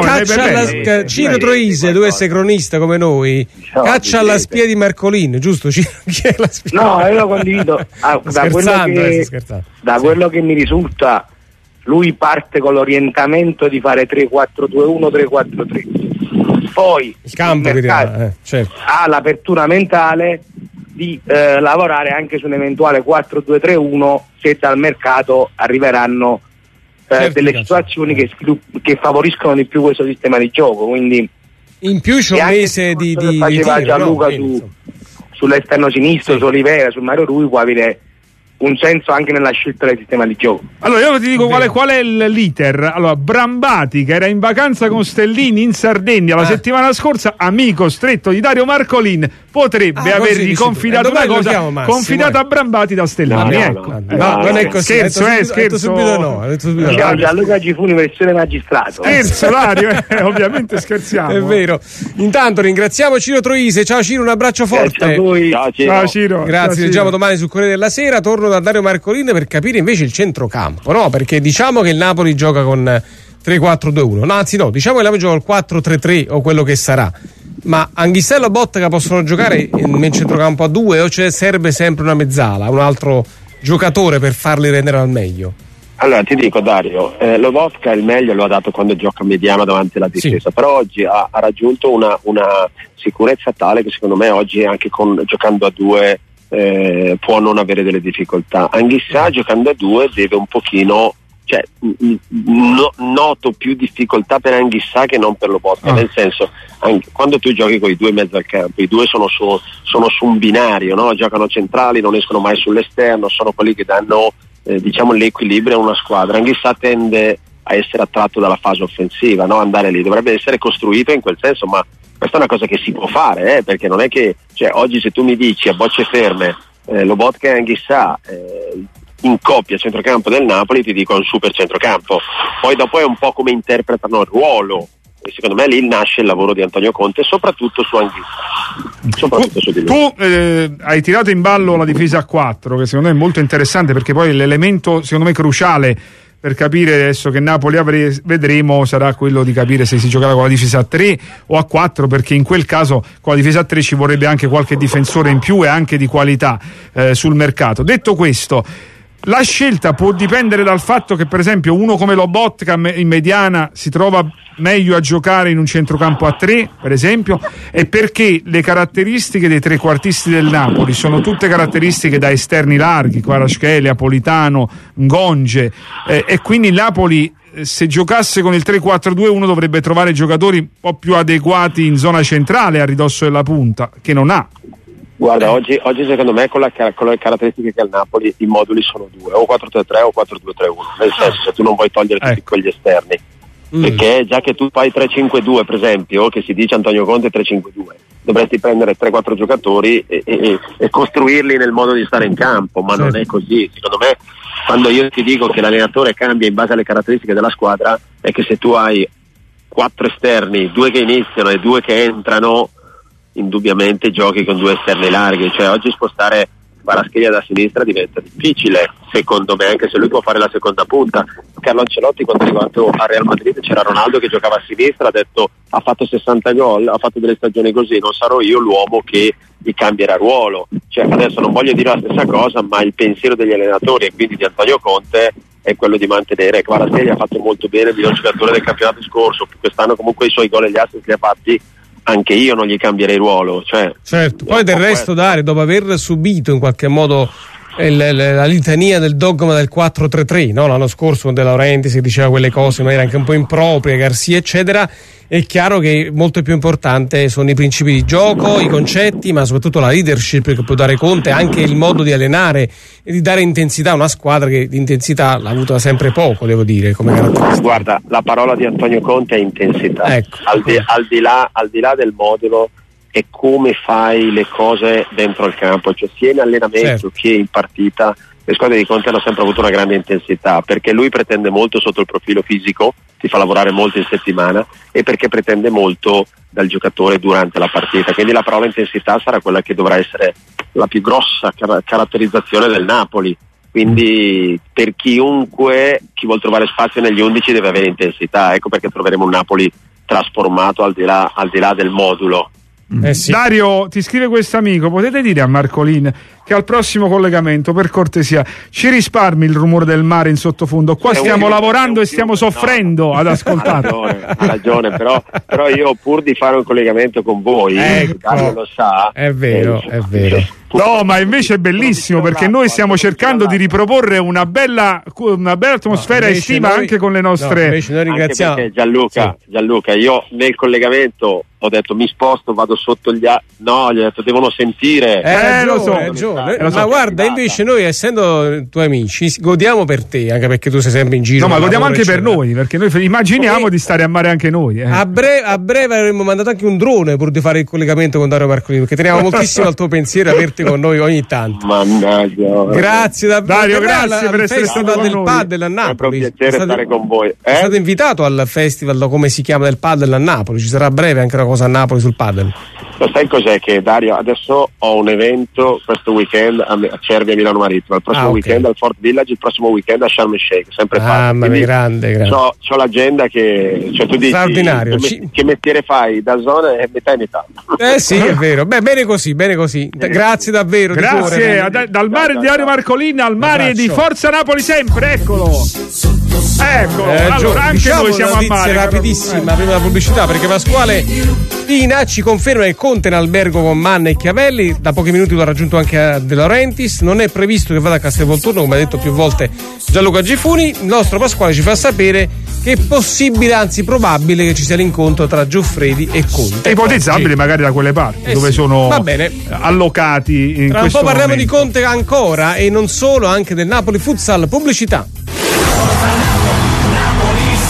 Ciro Troisi, tu sei cronista come noi, caccia alla spia di Marcolin, giusto? Chi è la spia? No, io lo condivido. Da quello che mi risulta, lui parte con l'orientamento di fare 3-4-2-1, 3-4-3. Poi il campo ha l'apertura mentale di lavorare anche su un eventuale 4-2-3-1 se dal mercato arriveranno delle situazioni che favoriscono di più questo sistema di gioco. Quindi in più c'è un mese di faceva Gianluca sull'esterno sinistro, su Olivera, su Mario Rui, può avere un senso anche nella scelta del sistema di gioco. Allora io ti dico qual è l'iter. Allora, Brambati, che era in vacanza con Stellini in Sardegna la settimana scorsa, amico stretto di Dario Marcolin, potrebbe avergli confidato una cosa confidata a Brambati da Stellini. Non è così. Scherzo. Subito Gianluca Gifuni, versione magistrato. Scherzo, Dario, ovviamente scherziamo. È vero. Intanto ringraziamo Ciro Troisi. Ciao Ciro, un abbraccio forte. Ciao Ciro. Grazie, leggiamo domani sul Corriere della Sera. Torno da Dario Marcolin per capire invece il centrocampo, no? Perché diciamo che il Napoli gioca con 3-4-2-1, anzi no, diciamo che il Napoli gioca al 4-3-3 o quello che sarà, ma Anghistello e Bottega possono giocare nel centrocampo a 2 o serve sempre una mezzala, un altro giocatore per farli rendere al meglio? Allora ti dico, Dario, Lobotka il meglio lo ha dato quando gioca mediano davanti alla difesa, però oggi ha raggiunto una sicurezza tale che secondo me oggi anche giocando a 2 può non avere delle difficoltà. Anghissà giocando a 2 deve un pochino, noto più difficoltà per Anghissà che non per Lobotka, nel senso, quando tu giochi con i 2 in mezzo al campo, i 2 sono su un binario, no? Giocano centrali, non escono mai sull'esterno, sono quelli che danno l'equilibrio a una squadra. Anghissà tende a essere attratto dalla fase offensiva, no? Andare lì, dovrebbe essere costruito in quel senso, ma questa è una cosa che si può fare, perché non è che, cioè, oggi se tu mi dici a bocce ferme Lobotka e Anghissà in coppia centrocampo del Napoli, ti dico è un super centrocampo. Poi dopo è un po' come interpretano il ruolo, e secondo me lì nasce il lavoro di Antonio Conte, soprattutto su Anghissà, soprattutto su di lui. Tu hai tirato in ballo la difesa a 4, che secondo me è molto interessante, perché poi l'elemento secondo me cruciale per capire adesso che Napoli vedremo sarà quello di capire se si giocherà con la difesa a 3 o a 4, perché in quel caso con la difesa a 3 ci vorrebbe anche qualche difensore in più e anche di qualità sul mercato. Detto questo, la scelta può dipendere dal fatto che per esempio uno come Lobotka in mediana si trova meglio a giocare in un centrocampo a 3, per esempio, e perché le caratteristiche dei trequartisti del Napoli sono tutte caratteristiche da esterni larghi, Kvaratskhelia, Politano, Ngonge, e quindi il Napoli, se giocasse con il 3-4-2-1, dovrebbe trovare giocatori un po' più adeguati in zona centrale a ridosso della punta, che non ha. Guarda, oggi secondo me con le caratteristiche che ha il Napoli i moduli sono 2, o 4-3-3 o 4-2-3-1, nel senso, se tu non vuoi togliere tutti quegli esterni, perché già che tu fai 3-5-2 per esempio, che si dice Antonio Conte 3-5-2, dovresti prendere 3-4 giocatori e costruirli nel modo di stare in campo, ma non è così. Secondo me, quando io ti dico che l'allenatore cambia in base alle caratteristiche della squadra, è che se tu hai 4 esterni, 2 che iniziano e 2 che entrano, indubbiamente giochi con 2 esterni larghi. Cioè oggi spostare Kvaratskhelia da sinistra diventa difficile, secondo me, anche se lui può fare la seconda punta. Carlo Ancelotti, quando è arrivato a Real Madrid, c'era Ronaldo che giocava a sinistra, ha detto ha fatto 60 gol, ha fatto delle stagioni così, non sarò io l'uomo che gli cambierà ruolo. Cioè adesso non voglio dire la stessa cosa, ma il pensiero degli allenatori e quindi di Antonio Conte è quello di mantenere. Kvaratskhelia ha fatto molto bene, il miglior giocatore del campionato scorso, quest'anno comunque i suoi gol e gli assist li ha fatti, anche io non gli cambierei ruolo, cioè, certo. Poi del resto Dario, dopo aver subito in qualche modo la litania del dogma del 4-3-3, no? L'anno scorso con De Laurentiis si diceva quelle cose in maniera anche un po' impropria, Garcia eccetera, è chiaro che molto più importante sono i principi di gioco, i concetti, ma soprattutto la leadership che può dare Conte, anche il modo di allenare e di dare intensità a una squadra che di intensità l'ha avuta sempre poco, devo dire, come caratteristica. Guarda, la parola di Antonio Conte è intensità, ecco. Al di là del modulo, è come fai le cose dentro il campo, cioè sia in allenamento che in partita. Le squadre di Conte hanno sempre avuto una grande intensità, perché lui pretende molto sotto il profilo fisico, ti fa lavorare molto in settimana, e perché pretende molto dal giocatore durante la partita. Quindi la parola intensità sarà quella che dovrà essere la più grossa caratterizzazione del Napoli. Quindi per chiunque, chi vuol trovare spazio negli 11 deve avere intensità. Ecco perché troveremo un Napoli trasformato al di là del modulo. Sì. Dario, ti scrive questo amico: potete dire a Marcolin che al prossimo collegamento, per cortesia, ci risparmi il rumore del mare in sottofondo? Qua stiamo lavorando e stiamo soffrendo ad ascoltare. Ha ragione, però io, pur di fare un collegamento con voi, Dario lo sa, è vero. No, ma invece è bellissimo, perché noi stiamo cercando di riproporre una bella atmosfera estiva anche con le nostre. Invece noi ringraziamo. Anche perché Gianluca, io nel collegamento ho detto mi sposto, vado sotto gli ho detto devono sentire. Lo so. Ma guarda, invece noi, essendo tuoi amici, godiamo per te, anche perché tu sei sempre in giro. No, ma godiamo anche per noi, perché noi immaginiamo di stare a mare anche noi. A breve avremmo mandato anche un drone pur di fare il collegamento con Dario Marcolino, perché teniamo moltissimo al tuo pensiero averti con noi ogni tanto. Mannaggia. Grazie Dario, grazie per essere stato con del noi. Padel a Napoli. È un piacere stare con voi. È stato invitato al festival, come si chiama, del Padel a Napoli. Ci sarà a breve anche una cosa a Napoli sul Padel. Lo sai cos'è, che Dario, adesso ho un evento questo weekend a Cervia, Milano Marittima, il prossimo weekend al Fort Village, il prossimo weekend a Sharm el Sheikh, sempre ma grande. C'ho l'agenda che, cioè, tu dici straordinario. Che mestiere fai? Da zona è metà e metà. Sì, è vero. Bene così. Grazie davvero. Grazie dal mare di Dario Marcolin al mare di Forza Napoli sempre, eccolo. Allora anche diciamo noi siamo a mare. Rapidissima prima della pubblicità, perché Pasquale Pina ci conferma che Conte in albergo con Manna e Chiavelli, da pochi minuti lo ha raggiunto anche a De Laurentiis, non è previsto che vada a Castelvolturno, come ha detto più volte Gianluca Gifuni. Il nostro Pasquale ci fa sapere che è possibile, anzi probabile, che ci sia l'incontro tra Gioffredi e Conte. È ipotizzabile magari da quelle parti dove sono allocati in tra questo un po' parliamo momento. di Conte ancora, e non solo, anche del Napoli Futsal. Pubblicità.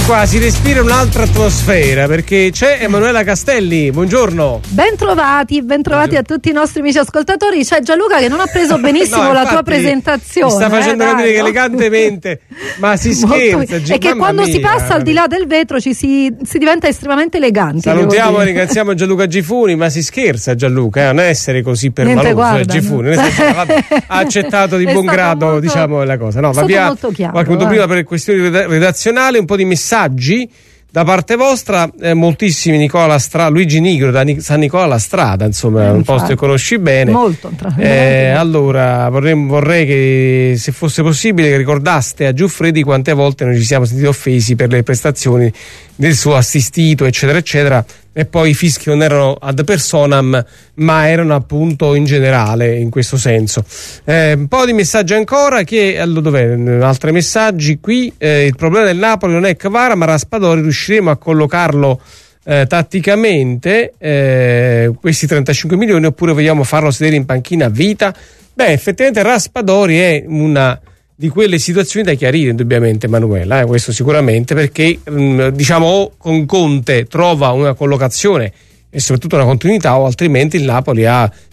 qua si respira un'altra atmosfera perché c'è Emanuela Castelli. Buongiorno. Bentrovati a tutti i nostri amici ascoltatori. C'è Gianluca che non ha preso benissimo la tua presentazione. Mi sta facendo capire che elegantemente, ma si scherza. E che quando si passa al di là del vetro si diventa estremamente eleganti. Salutiamo e ringraziamo Gianluca Gifuni, ma si scherza Gianluca, non essere così permaloso Gifuni. Ha accettato di buon grado molto, diciamo la cosa. No, va via qualche minuto prima per questioni redazionali, un po' di messaggi da parte vostra, moltissimi. Luigi Nigro da San Nicola la Strada, insomma, un posto che conosci bene. Molto. Allora vorrei che, se fosse possibile, che ricordaste a Giuffredi quante volte noi ci siamo sentiti offesi per le prestazioni del suo assistito, eccetera eccetera, e poi i fischi non erano ad personam ma erano appunto in generale, in questo senso. Un po' di messaggi ancora, altri messaggi qui. Il problema del Napoli non è Kvara ma Raspadori, riusciremo a collocarlo tatticamente questi 35 milioni oppure vogliamo farlo sedere in panchina a vita? Effettivamente Raspadori è una di quelle situazioni da chiarire, indubbiamente, Emanuela, questo sicuramente, perché diciamo con Conte trova una collocazione e soprattutto una continuità, o altrimenti il Napoli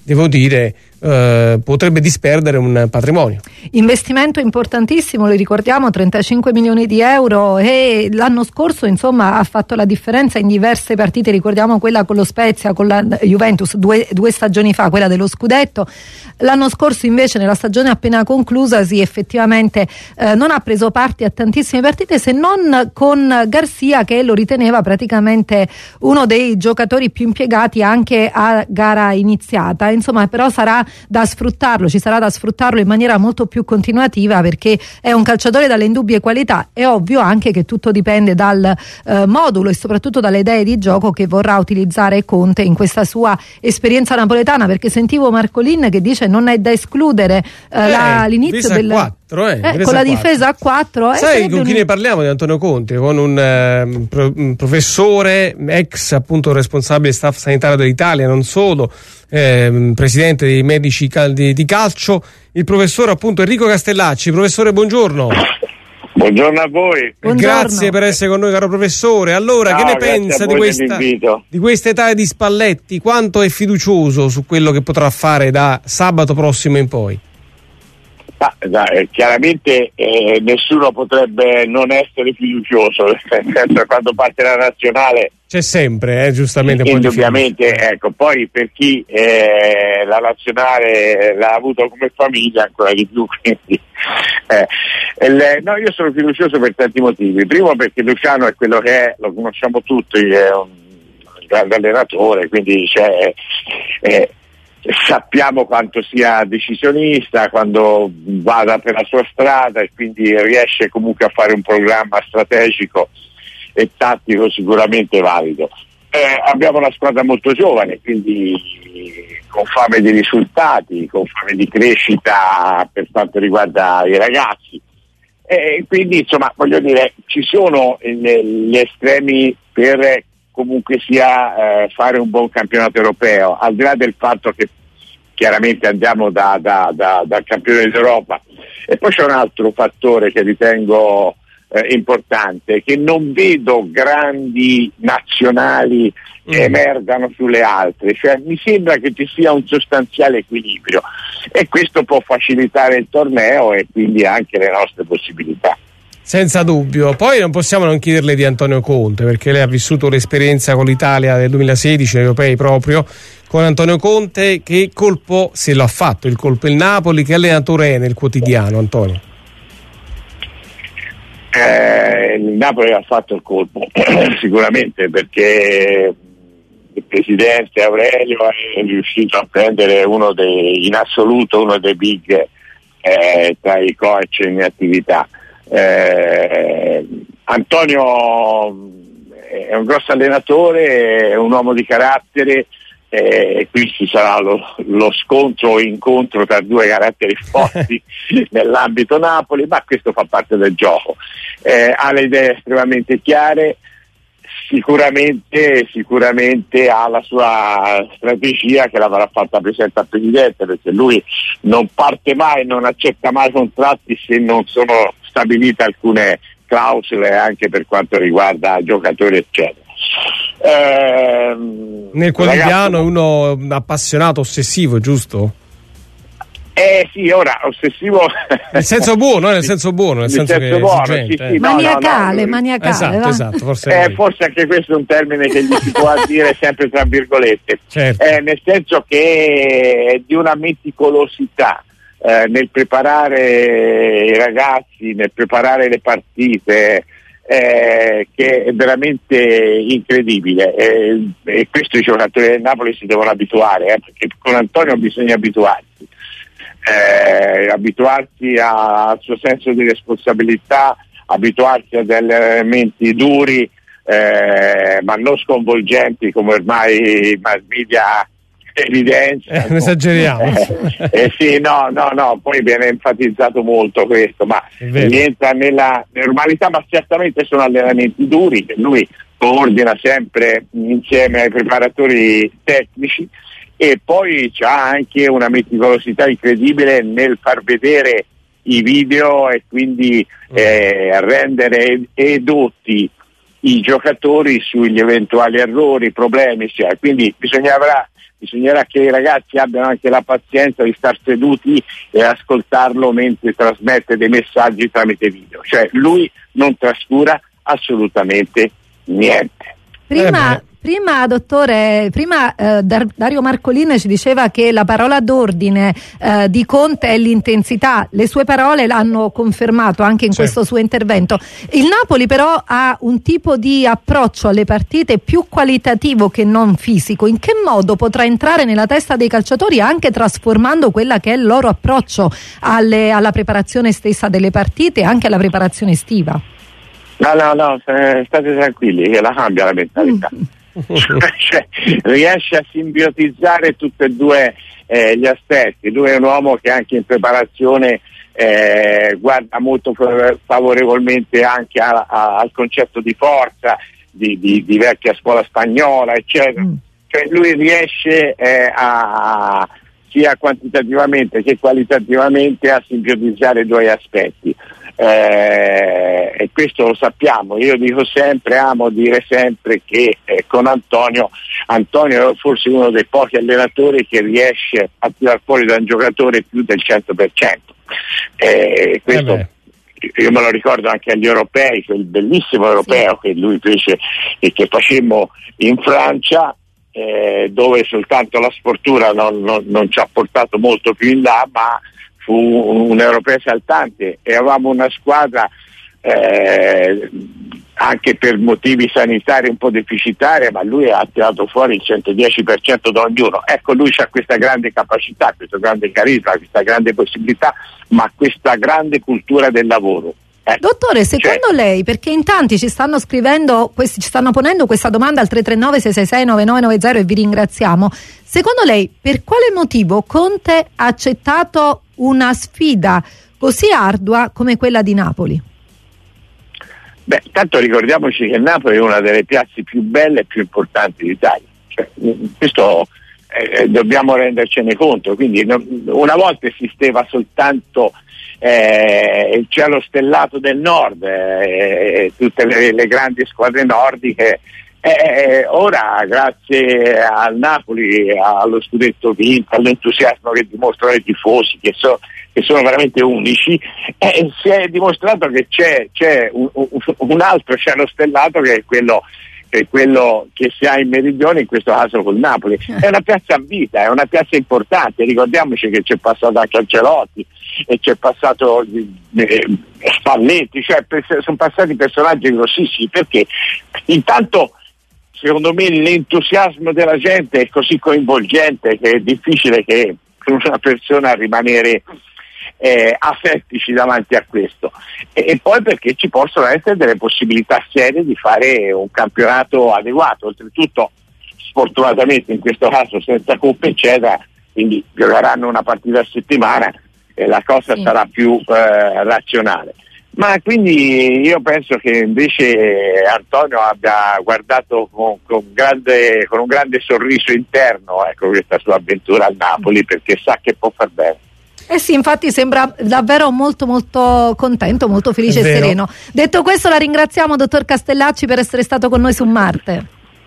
potrebbe disperdere un patrimonio. Investimento importantissimo, lo ricordiamo, 35 milioni di euro, e l'anno scorso insomma ha fatto la differenza in diverse partite. Ricordiamo quella con lo Spezia, con la Juventus due stagioni fa, quella dello scudetto. L'anno scorso invece, nella stagione appena conclusasi, effettivamente non ha preso parte a tantissime partite, se non con Garcia, che lo riteneva praticamente uno dei giocatori più impiegati anche a gara iniziata. Insomma, però ci sarà da sfruttarlo in maniera molto più continuativa, perché è un calciatore dalle indubbie qualità. È ovvio anche che tutto dipende dal modulo e soprattutto dalle idee di gioco che vorrà utilizzare Conte in questa sua esperienza napoletana, perché sentivo Marcolin che dice non è da escludere l'inizio del 4, con la difesa a 4. Sai con chi ne parliamo di Antonio Conte? Con un professore, ex appunto responsabile staff sanitario dell'Italia, non solo, presidente dei medici di calcio, il professore appunto Enrico Castellacci. Professore, buongiorno. Buongiorno a voi. Buongiorno. Grazie per essere con noi, caro professore. Allora, che ne pensa di questa età di Spalletti? Quanto è fiducioso su quello che potrà fare da sabato prossimo in poi? Chiaramente nessuno potrebbe non essere fiducioso, nel senso, quando parte la nazionale c'è sempre, giustamente, indubbiamente, ecco. Poi per chi la nazionale l'ha avuto come famiglia ancora di più, quindi no, io sono fiducioso per tanti motivi. Primo, perché Luciano è quello che è, lo conosciamo tutti, è un grande allenatore, quindi sappiamo quanto sia decisionista quando vada per la sua strada, e quindi riesce comunque a fare un programma strategico e tattico sicuramente valido. Abbiamo una squadra molto giovane, quindi con fame di risultati, con fame di crescita per quanto riguarda i ragazzi, quindi insomma, voglio dire, ci sono gli estremi per comunque sia fare un buon campionato europeo, al di là del fatto che chiaramente andiamo da campione d'Europa. E poi c'è un altro fattore che ritengo importante, che non vedo grandi nazionali che emergano sulle altre, cioè mi sembra che ci sia un sostanziale equilibrio, e questo può facilitare il torneo e quindi anche le nostre possibilità. Senza dubbio. Poi non possiamo non chiederle di Antonio Conte, perché lei ha vissuto l'esperienza con l'Italia del 2016, europei proprio, con Antonio Conte. Che colpo, se lo ha fatto il colpo il Napoli, che allenatore è nel quotidiano, Antonio? Il Napoli ha fatto il colpo sicuramente, perché il presidente Aurelio è riuscito a prendere in assoluto uno dei big tra i coach in attività. Antonio è un grosso allenatore, è un uomo di carattere, e qui ci sarà lo scontro o incontro tra due caratteri forti nell'ambito Napoli, ma questo fa parte del gioco. Ha le idee estremamente chiare, sicuramente ha la sua strategia, che l'avrà fatta presente al presidente, perché lui non parte mai, non accetta mai contratti se non sono stabilite alcune clausole anche per quanto riguarda giocatori eccetera. Nel quotidiano è uno appassionato, ossessivo, giusto? Sì, ora ossessivo nel senso buono, nel senso che buono, esigente, sì, maniacale, esatto, forse anche questo è un termine che gli si può dire sempre tra virgolette, certo. Nel senso che è di una meticolosità nel preparare i ragazzi, nel preparare le partite, che è veramente incredibile, e questo i giocatori del Napoli si devono abituare, perché con Antonio bisogna abituarsi al suo senso di responsabilità, abituarsi a degli elementi duri, ma non sconvolgenti come ormai i mass media evidenziano. Ne esageriamo. Sì, no, poi viene enfatizzato molto questo, ma rientra nella normalità, ma certamente sono allenamenti duri che lui coordina sempre insieme ai preparatori tecnici, e poi c'ha anche una meticolosità incredibile nel far vedere i video e quindi rendere edotti i giocatori sugli eventuali errori, problemi, cioè. Quindi bisognerà che i ragazzi abbiano anche la pazienza di star seduti e ascoltarlo mentre trasmette dei messaggi tramite video, cioè lui non trascura assolutamente niente. Prima, dottore, Dario Marcolin ci diceva che la parola d'ordine di Conte è l'intensità. Le sue parole l'hanno confermato anche in questo suo intervento. Il Napoli però ha un tipo di approccio alle partite più qualitativo che non fisico. In che modo potrà entrare nella testa dei calciatori, anche trasformando quella che è il loro approccio alla preparazione stessa delle partite e anche alla preparazione estiva? No, state tranquilli che la cambia la mentalità. Cioè, riesce a simbiotizzare tutti e due gli aspetti. Lui è un uomo che anche in preparazione guarda molto favorevolmente anche al concetto di forza di vecchia scuola spagnola, eccetera. Cioè lui riesce sia quantitativamente che qualitativamente a simbiotizzare i due aspetti. E questo lo sappiamo. Io amo dire sempre che con Antonio è forse uno dei pochi allenatori che riesce a tirar fuori da un giocatore più del 100%. Questo io me lo ricordo anche agli europei, quel bellissimo europeo che lui fece e che facemmo in Francia, dove soltanto la sfortuna non ci ha portato molto più in là, ma fu un europeo esaltante e avevamo una squadra anche per motivi sanitari un po' deficitaria, ma lui ha tirato fuori il 110% da ognuno. Ecco, lui ha questa grande capacità, questo grande carisma, questa grande possibilità, ma questa grande cultura del lavoro. Dottore, secondo lei, perché in tanti ci stanno scrivendo, ci stanno ponendo questa domanda al 339-666-9990 e vi ringraziamo, secondo lei per quale motivo Conte ha accettato una sfida così ardua come quella di Napoli? Tanto ricordiamoci che Napoli è una delle piazze più belle e più importanti d'Italia, cioè, questo dobbiamo rendercene conto. Quindi una volta esisteva soltanto il cielo stellato del nord, tutte le grandi squadre nordiche. Ora, grazie al Napoli, allo scudetto vinto, all'entusiasmo che dimostrano i tifosi, che sono veramente unici, si è dimostrato che c'è un altro cielo stellato che è quello che si ha in meridione, in questo caso col Napoli. È una piazza a vita, è una piazza importante. Ricordiamoci che c'è passato anche Ancelotti e c'è passato Spalletti, cioè sono passati personaggi grossissimi, perché intanto secondo me l'entusiasmo della gente è così coinvolgente che è difficile che una persona rimanere asettici davanti a questo, e poi perché ci possono essere delle possibilità serie di fare un campionato adeguato, oltretutto sfortunatamente in questo caso senza coppe eccetera, quindi giocheranno una partita a settimana e la cosa sarà più razionale. Ma quindi io penso che invece Antonio abbia guardato con un grande sorriso interno, ecco, questa sua avventura al Napoli, perché sa che può far bene. sì, infatti sembra davvero molto molto contento, molto felice e sereno. Detto questo, la ringraziamo, dottor Castellacci, per essere stato con noi su Marte.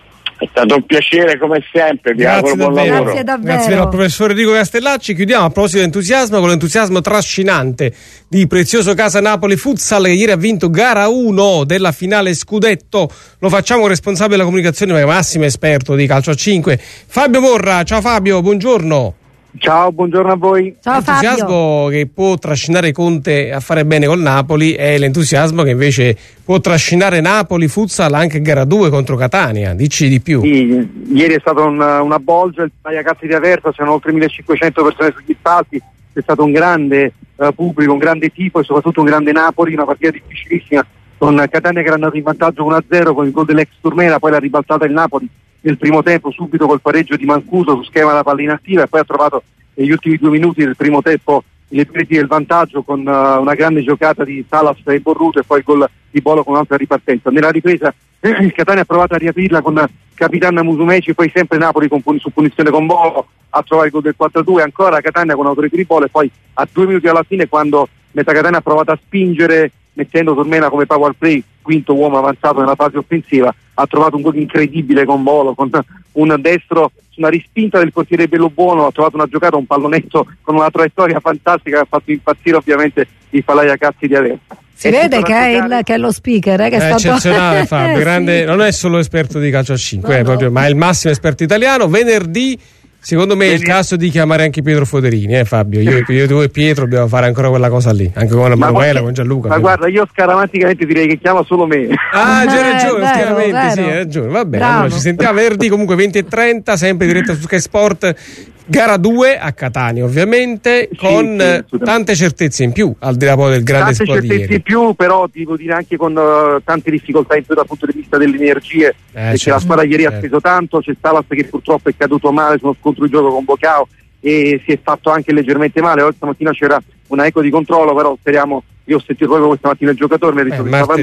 È stato un piacere come sempre, vi auguro buon lavoro. Grazie davvero. Grazie al professor Enrico Castellacci. Chiudiamo a proposito di entusiasmo con l'entusiasmo trascinante di Prezioso Casa Napoli Futsal, che ieri ha vinto gara 1 della finale scudetto. Lo facciamo responsabile della comunicazione, ma massimo esperto di calcio a 5, Fabio Morra. Ciao Fabio, buongiorno. Ciao, buongiorno a voi. Ciao Fabio. L'entusiasmo che può trascinare Conte a fare bene col Napoli è l'entusiasmo che invece può trascinare Napoli Futsal anche gara 2 contro Catania. Dici di più. Sì, ieri è stato una bolgia, il ragazzi di Aversa, c'erano oltre 1500 persone sugli spalti, è stato un grande pubblico, un grande tifo e soprattutto un grande Napoli, una partita difficilissima con Catania che era andato in vantaggio 1-0 con il gol dell'ex Turmera, poi l'ha ribaltata il Napoli nel primo tempo subito col pareggio di Mancuso su schema da palla inattiva, e poi ha trovato negli ultimi 2 minuti del primo tempo le reti del vantaggio con una grande giocata di Salas e Borruto e poi il gol di Bolo con un'altra ripartenza. Nella ripresa il Catania ha provato a riaprirla con Capitan Musumeci, poi sempre Napoli su punizione con Bolo a trovare il gol del 4-2, ancora Catania con autore di Bolo, e poi a 2 minuti alla fine, quando Meta Catania ha provato a spingere mettendo Tormena come power play, quinto uomo avanzato nella fase offensiva, ha trovato un gol incredibile con Bolo, con un destro su una rispinta del portiere Bellobuono, ha trovato una giocata, un pallonetto con una traiettoria fantastica che ha fatto impazzire ovviamente il Falaia Cazzi di Aversa. Si vede che è lo speaker, che è stato eccezionale Fabio, grande, sì. Non è solo esperto di calcio a 5, proprio, ma è il massimo esperto italiano. Venerdì secondo me è il caso di chiamare anche Pietro Foderini, Fabio. Io tu e Pietro dobbiamo fare ancora quella cosa lì, anche con Manuela, con Gianluca. Ma guarda, io scaramanticamente direi che chiama solo me. C'hai ragione, chiaramente sì, hai ragione. Va bene, allora ci sentiamo venerdì comunque 20:30, sempre diretta su Sky Sport. Gara 2 a Catania, ovviamente, con tante certezze in più, al di là poi del grande esploit. Tante certezze in più, però devo dire anche con tante difficoltà in più dal punto di vista delle energie, perché la squadra ieri ha speso tanto. C'è Salas che purtroppo è caduto male su uno scontro di gioco con Bocao e si è fatto anche leggermente male. Oggi stamattina c'era una eco di controllo, però speriamo, io ho sentito proprio questa mattina il giocatore, mi ha detto che stava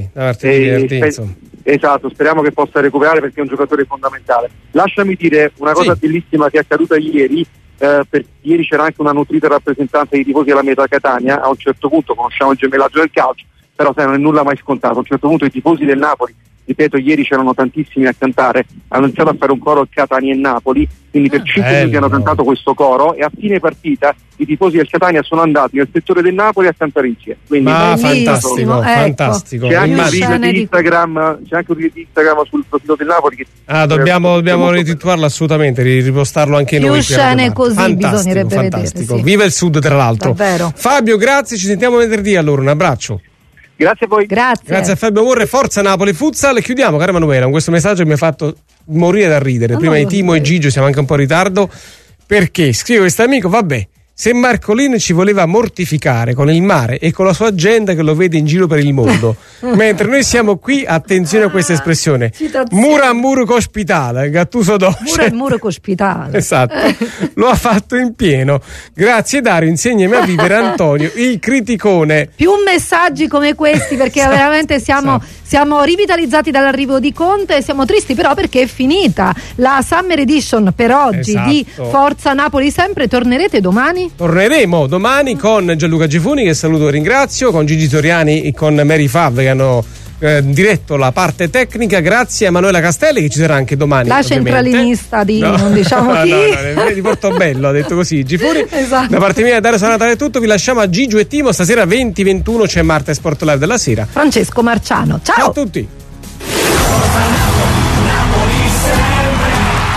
meglio. Esatto, speriamo che possa recuperare perché è un giocatore fondamentale. Lasciami dire una cosa bellissima che è accaduta ieri, perché ieri c'era anche una nutrita rappresentanza dei tifosi della Meta Catania. A un certo punto, conosciamo il gemellaggio del calcio, però sai, non è nulla mai scontato. A un certo punto i tifosi del Napoli, ripeto, ieri c'erano tantissimi a cantare, hanno iniziato a fare un coro Catania e Napoli, quindi per 5 minuti hanno cantato questo coro, e a fine partita i tifosi del Catania sono andati nel settore del Napoli a cantare insieme. Quindi fantastico, fantastico. C'è anche un video di Instagram, sul profilo del Napoli che dobbiamo rititolarlo assolutamente, ripostarlo anche noi. Più scene così bisognerebbe vedere. Sì. Viva il Sud, tra l'altro. Davvero. Fabio, grazie, ci sentiamo venerdì allora, un abbraccio. Grazie a voi. Grazie a Fabio Morre, forza Napoli Futsal. E chiudiamo, cara Manuela, con questo messaggio che mi ha fatto morire da ridere. Prima di Timo e Gigio, siamo anche un po' in ritardo, perché scrive questo amico: vabbè, se Marcolin ci voleva mortificare con il mare e con la sua agenda che lo vede in giro per il mondo, mentre noi siamo qui, attenzione a questa espressione, muro a muro cospitale, Gattuso Doce. Muro a muro cospitale. Esatto, lo ha fatto in pieno. Grazie Dario, insegnami a vivere Antonio, il criticone. Più messaggi come questi, perché veramente siamo rivitalizzati dall'arrivo di Conte, e siamo tristi però perché è finita la Summer Edition per oggi di Forza Napoli Sempre. Tornerete domani? Torneremo domani con Gianluca Gifuni, che saluto e ringrazio, con Gigi Toriani e con Mary Fav, che hanno diretto la parte tecnica. Grazie a Emanuela Castelli, che ci sarà anche domani. La centralinista di non diciamo chi. No, di Portobello, ha detto così Gifuni. Esatto. Da parte mia, Dario Sanatale è tutto, vi lasciamo a Gigio e Timo. Stasera 20:21 c'è Marte Sport Live della sera. Francesco Marciano, ciao a tutti.